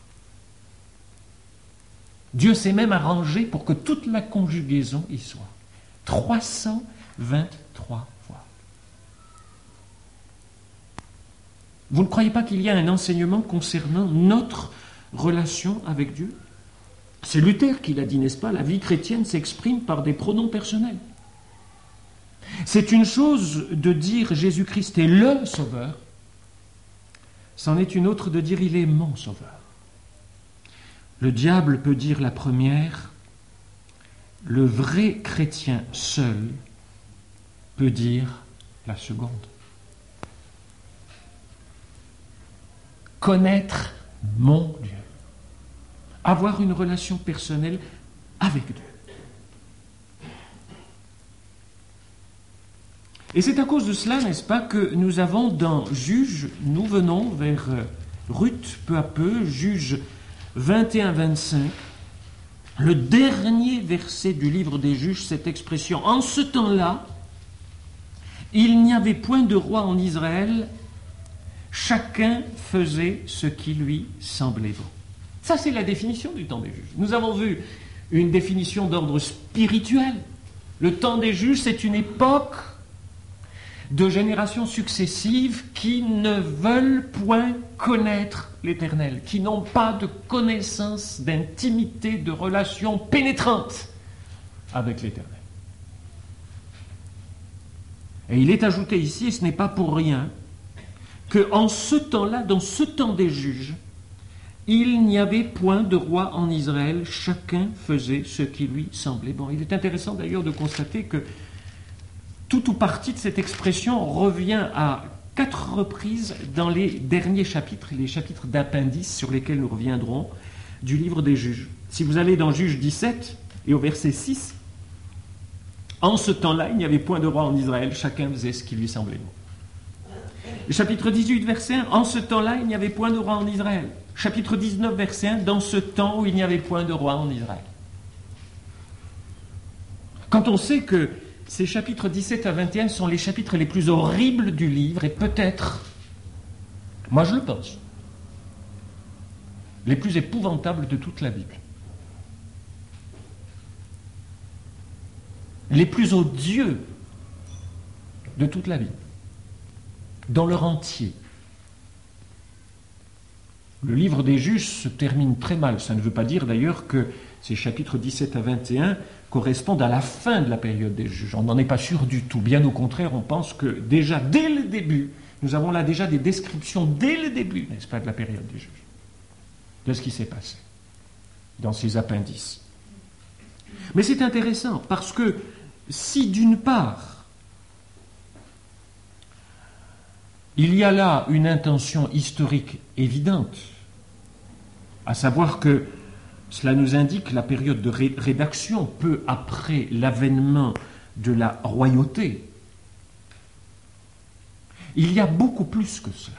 Dieu s'est même arrangé pour que toute la conjugaison y soit. trois cent vingt-trois fois. Vous ne croyez pas qu'il y a un enseignement concernant notre relation avec Dieu? C'est Luther qui l'a dit, n'est-ce pas? La vie chrétienne s'exprime par des pronoms personnels. C'est une chose de dire Jésus-Christ est le Sauveur, c'en est une autre de dire il est mon Sauveur. Le diable peut dire la première, le vrai chrétien seul peut dire la seconde. Connaître mon Dieu. Avoir une relation personnelle avec Dieu. Et c'est à cause de cela, n'est-ce pas, que nous avons dans Juge, nous venons vers Ruth peu à peu, Juge vingt et un vingt-cinq, le dernier verset du livre des Juges, cette expression. En ce temps-là, il n'y avait point de roi en Israël, chacun faisait ce qui lui semblait bon. Ça, c'est la définition du temps des juges. Nous avons vu une définition d'ordre spirituel. Le temps des juges, c'est une époque de générations successives qui ne veulent point connaître l'Éternel, qui n'ont pas de connaissance, d'intimité, de relation pénétrante avec l'Éternel. Et il est ajouté ici, et ce n'est pas pour rien, qu'en ce temps-là, dans ce temps des juges, il n'y avait point de roi en Israël, chacun faisait ce qui lui semblait bon. Il est intéressant d'ailleurs de constater que tout ou partie de cette expression revient à quatre reprises dans les derniers chapitres, les chapitres d'appendice sur lesquels nous reviendrons, du livre des Juges. Si vous allez dans Juge dix-sept et au verset six, en ce temps-là, il n'y avait point de roi en Israël, chacun faisait ce qui lui semblait bon. Le chapitre dix-huit, verset un, en ce temps-là, il n'y avait point de roi en Israël. Chapitre dix-neuf, verset un, dans ce temps où il n'y avait point de roi en Israël. Quand on sait que ces chapitres dix-sept à vingt et un sont les chapitres les plus horribles du livre, et peut-être, moi je le pense, les plus épouvantables de toute la Bible. Les plus odieux de toute la Bible, dans leur entier. Le livre des Juges se termine très mal. Ça ne veut pas dire d'ailleurs que ces chapitres dix-sept à vingt et un correspondent à la fin de la période des Juges. On n'en est pas sûr du tout. Bien au contraire, on pense que déjà, dès le début, nous avons là déjà des descriptions, dès le début, n'est-ce pas, de la période des Juges, de ce qui s'est passé dans ces appendices. Mais c'est intéressant parce que si d'une part, il y a là une intention historique évidente, à savoir que cela nous indique la période de ré- rédaction, peu après l'avènement de la royauté. Il y a beaucoup plus que cela.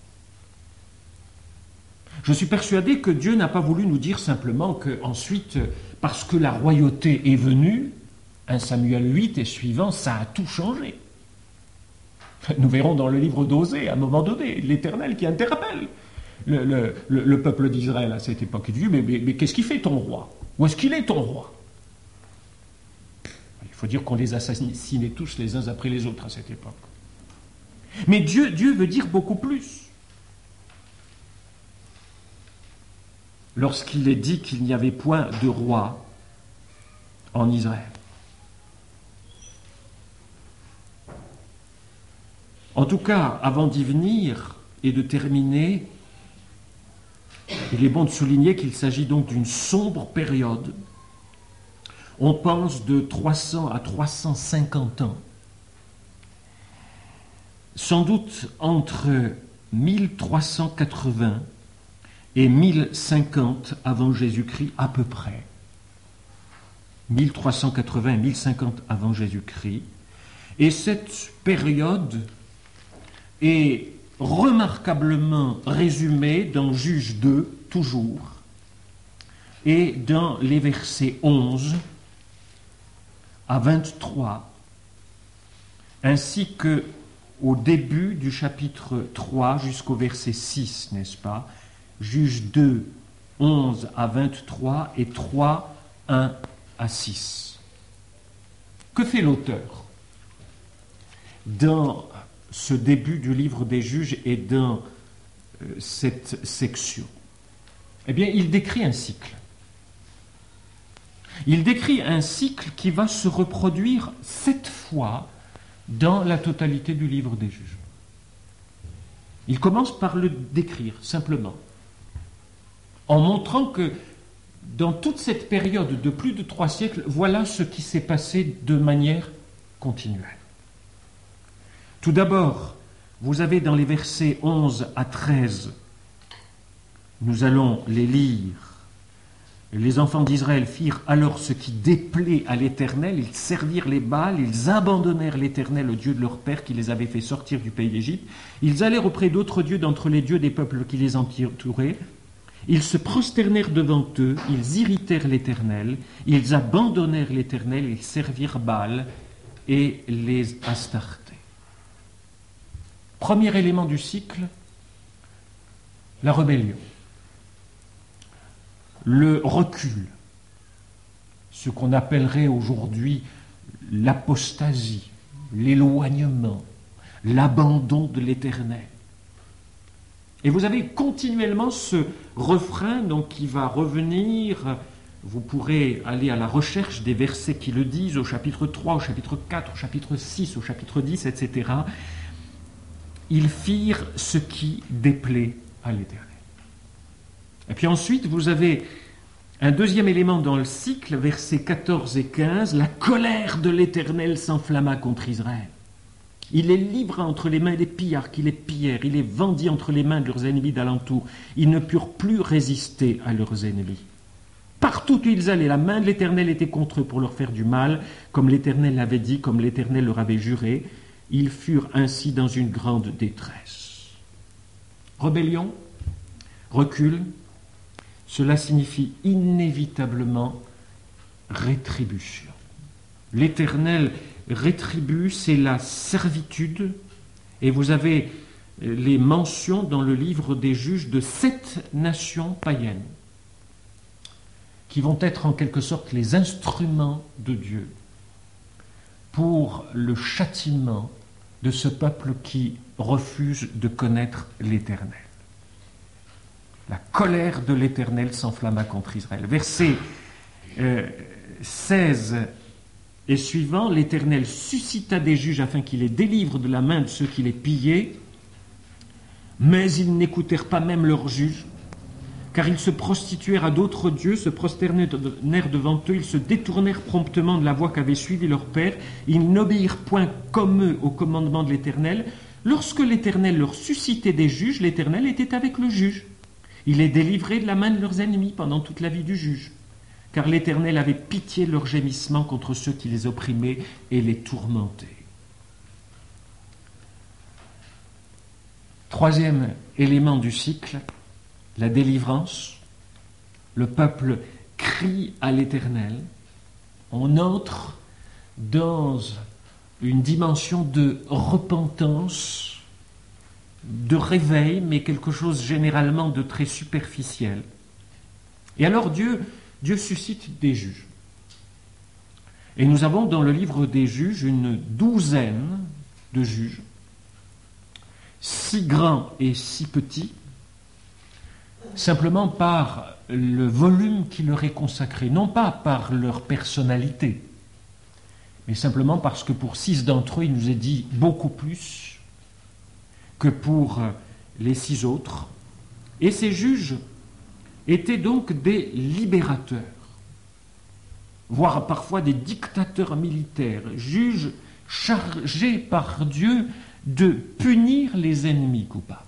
Je suis persuadé que Dieu n'a pas voulu nous dire simplement qu'ensuite, parce que la royauté est venue, un Samuel huit et suivant, ça a tout changé. Nous verrons dans le livre d'Osée, à un moment donné, l'Éternel qui interpelle le, le, le, le peuple d'Israël à cette époque. Il dit, mais, mais, mais qu'est-ce qu'il fait ton roi? Où est-ce qu'il est ton roi? Il faut dire qu'on les assassinait tous les uns après les autres à cette époque. Mais Dieu, Dieu veut dire beaucoup plus. lorsqu'il est dit qu'il n'y avait point de roi en Israël. En tout cas, avant d'y venir et de terminer, il est bon de souligner qu'il s'agit donc d'une sombre période. On pense de trois cents à trois cent cinquante ans. Sans doute entre mille trois cent quatre-vingts et mille cinquante avant Jésus-Christ à peu près. mille trois cent quatre-vingts et mille cinquante avant Jésus-Christ. Et cette période est remarquablement résumée dans Juge deux, toujours, et dans les versets onze à vingt-trois, ainsi que au début du chapitre trois jusqu'au verset six, n'est-ce pas? Juge deux, onze à vingt-trois et trois, un à six. Que fait l'auteur dans ce début du livre des Juges et dans euh, cette section? Eh bien, il décrit un cycle. Il décrit un cycle qui va se reproduire sept fois dans la totalité du livre des Juges. Il commence par le décrire, simplement, en montrant que dans toute cette période de plus de trois siècles, voilà ce qui s'est passé de manière continuelle. Tout d'abord, vous avez dans les versets onze à treize, nous allons les lire. Les enfants d'Israël firent alors ce qui déplaît à l'Éternel, ils servirent les Baals, ils abandonnèrent l'Éternel, le Dieu de leur père qui les avait fait sortir du pays d'Égypte. Ils allèrent auprès d'autres dieux d'entre les dieux des peuples qui les entouraient. Ils se prosternèrent devant eux, ils irritèrent l'Éternel, ils abandonnèrent l'Éternel, ils servirent Baal et les Astartés. Premier élément du cycle, la rébellion, le recul, ce qu'on appellerait aujourd'hui l'apostasie, l'éloignement, l'abandon de l'Éternel. Et vous avez continuellement ce refrain donc, qui va revenir. Vous pourrez aller à la recherche des versets qui le disent au chapitre trois, au chapitre quatre, au chapitre six, au chapitre dix, et cetera. Ils firent ce qui déplaît à l'Éternel. Et puis ensuite, vous avez un deuxième élément dans le cycle, versets quatorze et quinze, la colère de l'Éternel s'enflamma contre Israël. Il les livra entre les mains des pillards qui les pillèrent, il les vendit entre les mains de leurs ennemis d'alentour. Ils ne purent plus résister à leurs ennemis. Partout où ils allaient, la main de l'Éternel était contre eux pour leur faire du mal, comme l'Éternel l'avait dit, comme l'Éternel leur avait juré. Ils furent ainsi dans une grande détresse. Rébellion, recul, cela signifie inévitablement rétribution. L'Éternel rétribue, c'est la servitude, et vous avez les mentions dans le livre des Juges de sept nations païennes qui vont être en quelque sorte les instruments de Dieu pour le châtiment de ce peuple qui refuse de connaître l'Éternel. La colère de l'Éternel s'enflamma contre Israël. Verset euh, seize et suivant, l'Éternel suscita des juges afin qu'ils les délivrent de la main de ceux qui les pillaient, mais ils n'écoutèrent pas même leurs juges, car ils se prostituèrent à d'autres dieux, se prosternèrent devant eux, ils se détournèrent promptement de la voie qu'avaient suivi leurs pères, ils n'obéirent point comme eux au commandement de l'Éternel. Lorsque l'Éternel leur suscitait des juges, l'Éternel était avec le juge. Il les délivrait de la main de leurs ennemis pendant toute la vie du juge, car l'Éternel avait pitié de leurs gémissements contre ceux qui les opprimaient et les tourmentaient. Troisième élément du cycle, la délivrance. Le peuple crie à l'Éternel. On entre dans une dimension de repentance, de réveil, mais quelque chose généralement de très superficiel. Et alors Dieu, Dieu suscite des juges. Et nous avons dans le livre des juges une douzaine de juges, si grands et si petits, simplement par le volume qui leur est consacré, non pas par leur personnalité, mais simplement parce que pour six d'entre eux, il nous est dit beaucoup plus que pour les six autres. Et ces juges étaient donc des libérateurs, voire parfois des dictateurs militaires, juges chargés par Dieu de punir les ennemis coupables.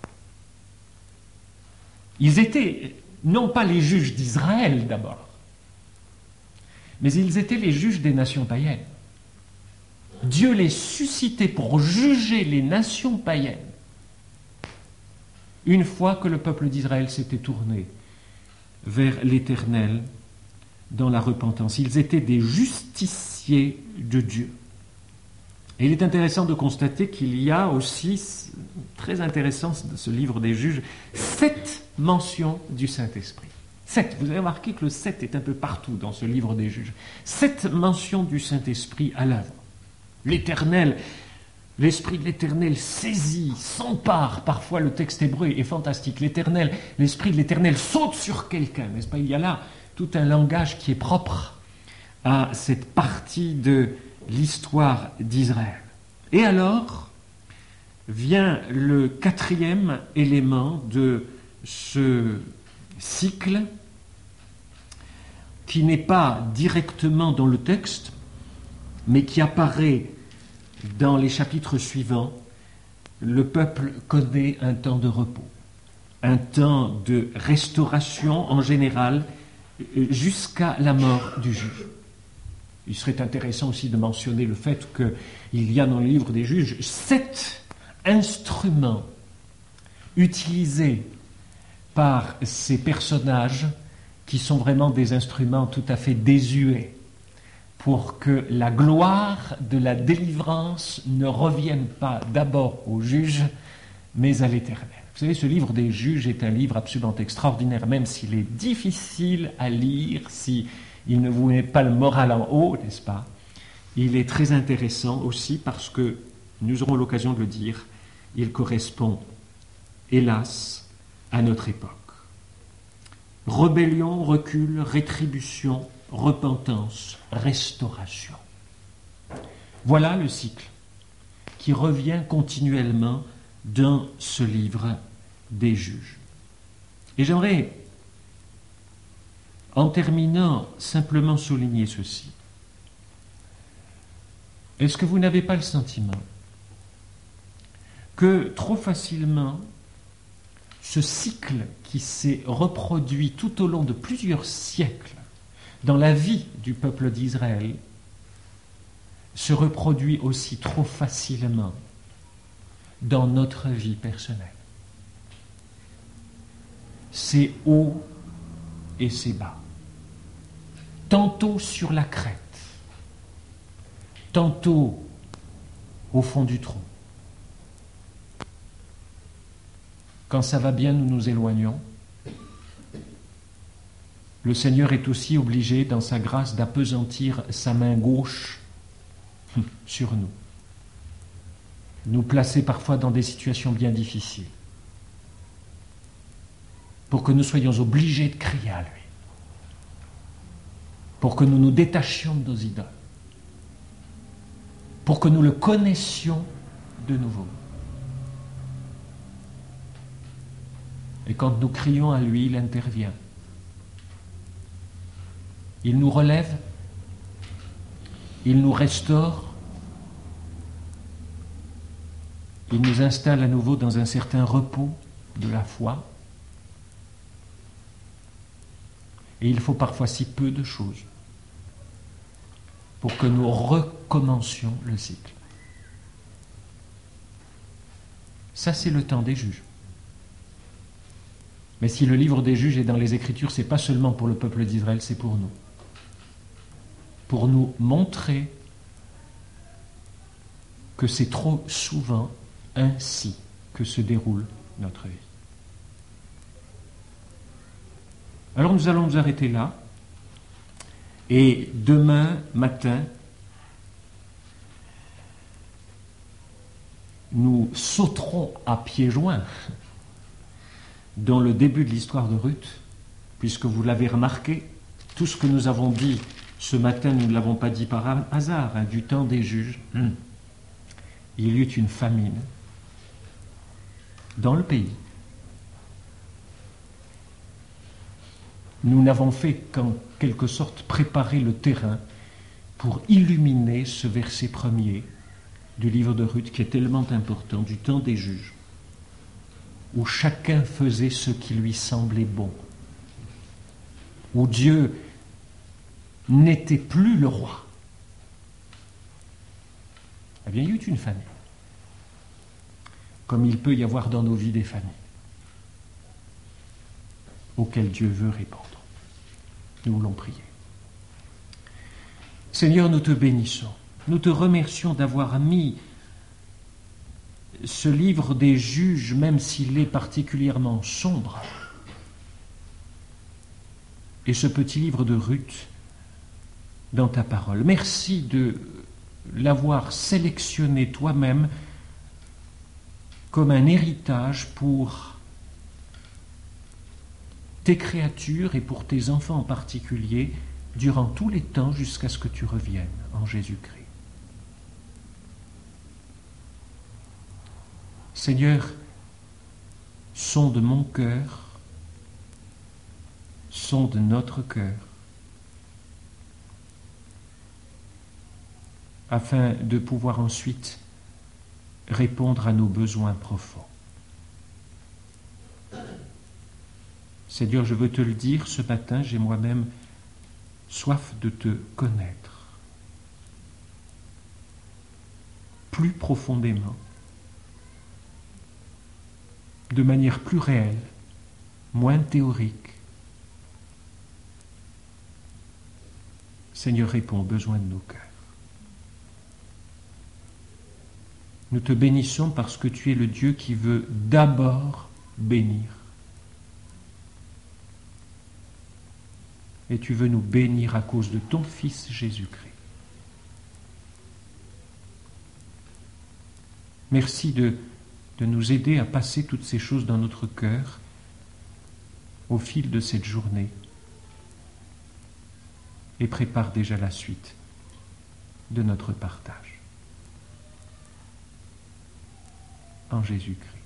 Ils étaient non pas les juges d'Israël d'abord, mais ils étaient les juges des nations païennes. Dieu les suscitait pour juger les nations païennes une fois que le peuple d'Israël s'était tourné vers l'Éternel dans la repentance. Ils étaient des justiciers de Dieu. Et il est intéressant de constater qu'il y a aussi, très intéressant de ce livre des juges, sept mentions du Saint-Esprit. Sept. Vous avez remarqué que le sept est un peu partout dans ce livre des juges. Sept mentions du Saint-Esprit à l'œuvre. L'Éternel, l'Esprit de l'Éternel saisit, s'empare. Parfois le texte hébreu est fantastique. L'Éternel, l'Esprit de l'Éternel saute sur quelqu'un, n'est-ce pas? Il y a là tout un langage qui est propre à cette partie de l'histoire d'Israël. Et alors vient le quatrième élément de ce cycle qui n'est pas directement dans le texte, mais qui apparaît dans les chapitres suivants. Le peuple connaît un temps de repos, un temps de restauration en général, jusqu'à la mort du juge. Il serait intéressant aussi de mentionner le fait qu'il y a dans le livre des juges sept instruments utilisés par ces personnages qui sont vraiment des instruments tout à fait désuets pour que la gloire de la délivrance ne revienne pas d'abord au juge, mais à l'Éternel. Vous savez, ce livre des juges est un livre absolument extraordinaire, même s'il est difficile à lire, si il ne vous met pas le moral en haut, n'est-ce pas? Il est très intéressant aussi parce que, nous aurons l'occasion de le dire, il correspond, hélas, à notre époque. Rébellion, recul, rétribution, repentance, restauration. Voilà le cycle qui revient continuellement dans ce livre des juges. Et j'aimerais, en terminant, simplement souligner ceci. Est-ce que vous n'avez pas le sentiment que trop facilement, ce cycle qui s'est reproduit tout au long de plusieurs siècles dans la vie du peuple d'Israël se reproduit aussi trop facilement dans notre vie personnelle? C'est haut et c'est bas. Tantôt sur la crête, tantôt au fond du trou. Quand ça va bien, nous nous éloignons. Le Seigneur est aussi obligé, dans sa grâce, d'appesantir sa main gauche sur nous. Nous placer parfois dans des situations bien difficiles, pour que nous soyons obligés de crier à lui, pour que nous nous détachions de nos idoles, pour que nous le connaissions de nouveau. Et quand nous crions à lui, il intervient. Il nous relève, il nous restaure, il nous installe à nouveau dans un certain repos de la foi. Et il faut parfois si peu de choses pour que nous recommencions le cycle. Ça, c'est le temps des juges. Mais si le livre des juges est dans les Écritures, ce n'est pas seulement pour le peuple d'Israël, c'est pour nous. Pour nous montrer que c'est trop souvent ainsi que se déroule notre vie. Alors nous allons nous arrêter là, et demain matin, nous sauterons à pieds joints dans le début de l'histoire de Ruth, puisque vous l'avez remarqué, tout ce que nous avons dit ce matin, nous ne l'avons pas dit par hasard, hein, du temps des juges. Hum. Il y eut une famine dans le pays. Nous n'avons fait qu'en quelque sorte préparer le terrain pour illuminer ce verset premier du livre de Ruth qui est tellement important, du temps des juges, où chacun faisait ce qui lui semblait bon, où Dieu n'était plus le roi. Eh bien, il y eut une famille, comme il peut y avoir dans nos vies des familles, auxquelles Dieu veut répondre. Nous voulons prier. Seigneur, nous te bénissons. Nous te remercions d'avoir mis ce livre des juges, même s'il est particulièrement sombre, et ce petit livre de Ruth dans ta parole. Merci de l'avoir sélectionné toi-même comme un héritage pour tes créatures et pour tes enfants en particulier, durant tous les temps jusqu'à ce que tu reviennes en Jésus-Christ. Seigneur, sonde mon cœur, sonde notre cœur, afin de pouvoir ensuite répondre à nos besoins profonds. Seigneur, je veux te le dire, ce matin, j'ai moi-même soif de te connaître plus profondément, de manière plus réelle, moins théorique. Seigneur, réponds aux besoins de nos cœurs. Nous te bénissons parce que tu es le Dieu qui veut d'abord bénir. Et tu veux nous bénir à cause de ton Fils Jésus-Christ. Merci de, de nous aider à passer toutes ces choses dans notre cœur au fil de cette journée et prépare déjà la suite de notre partage. En Jésus-Christ.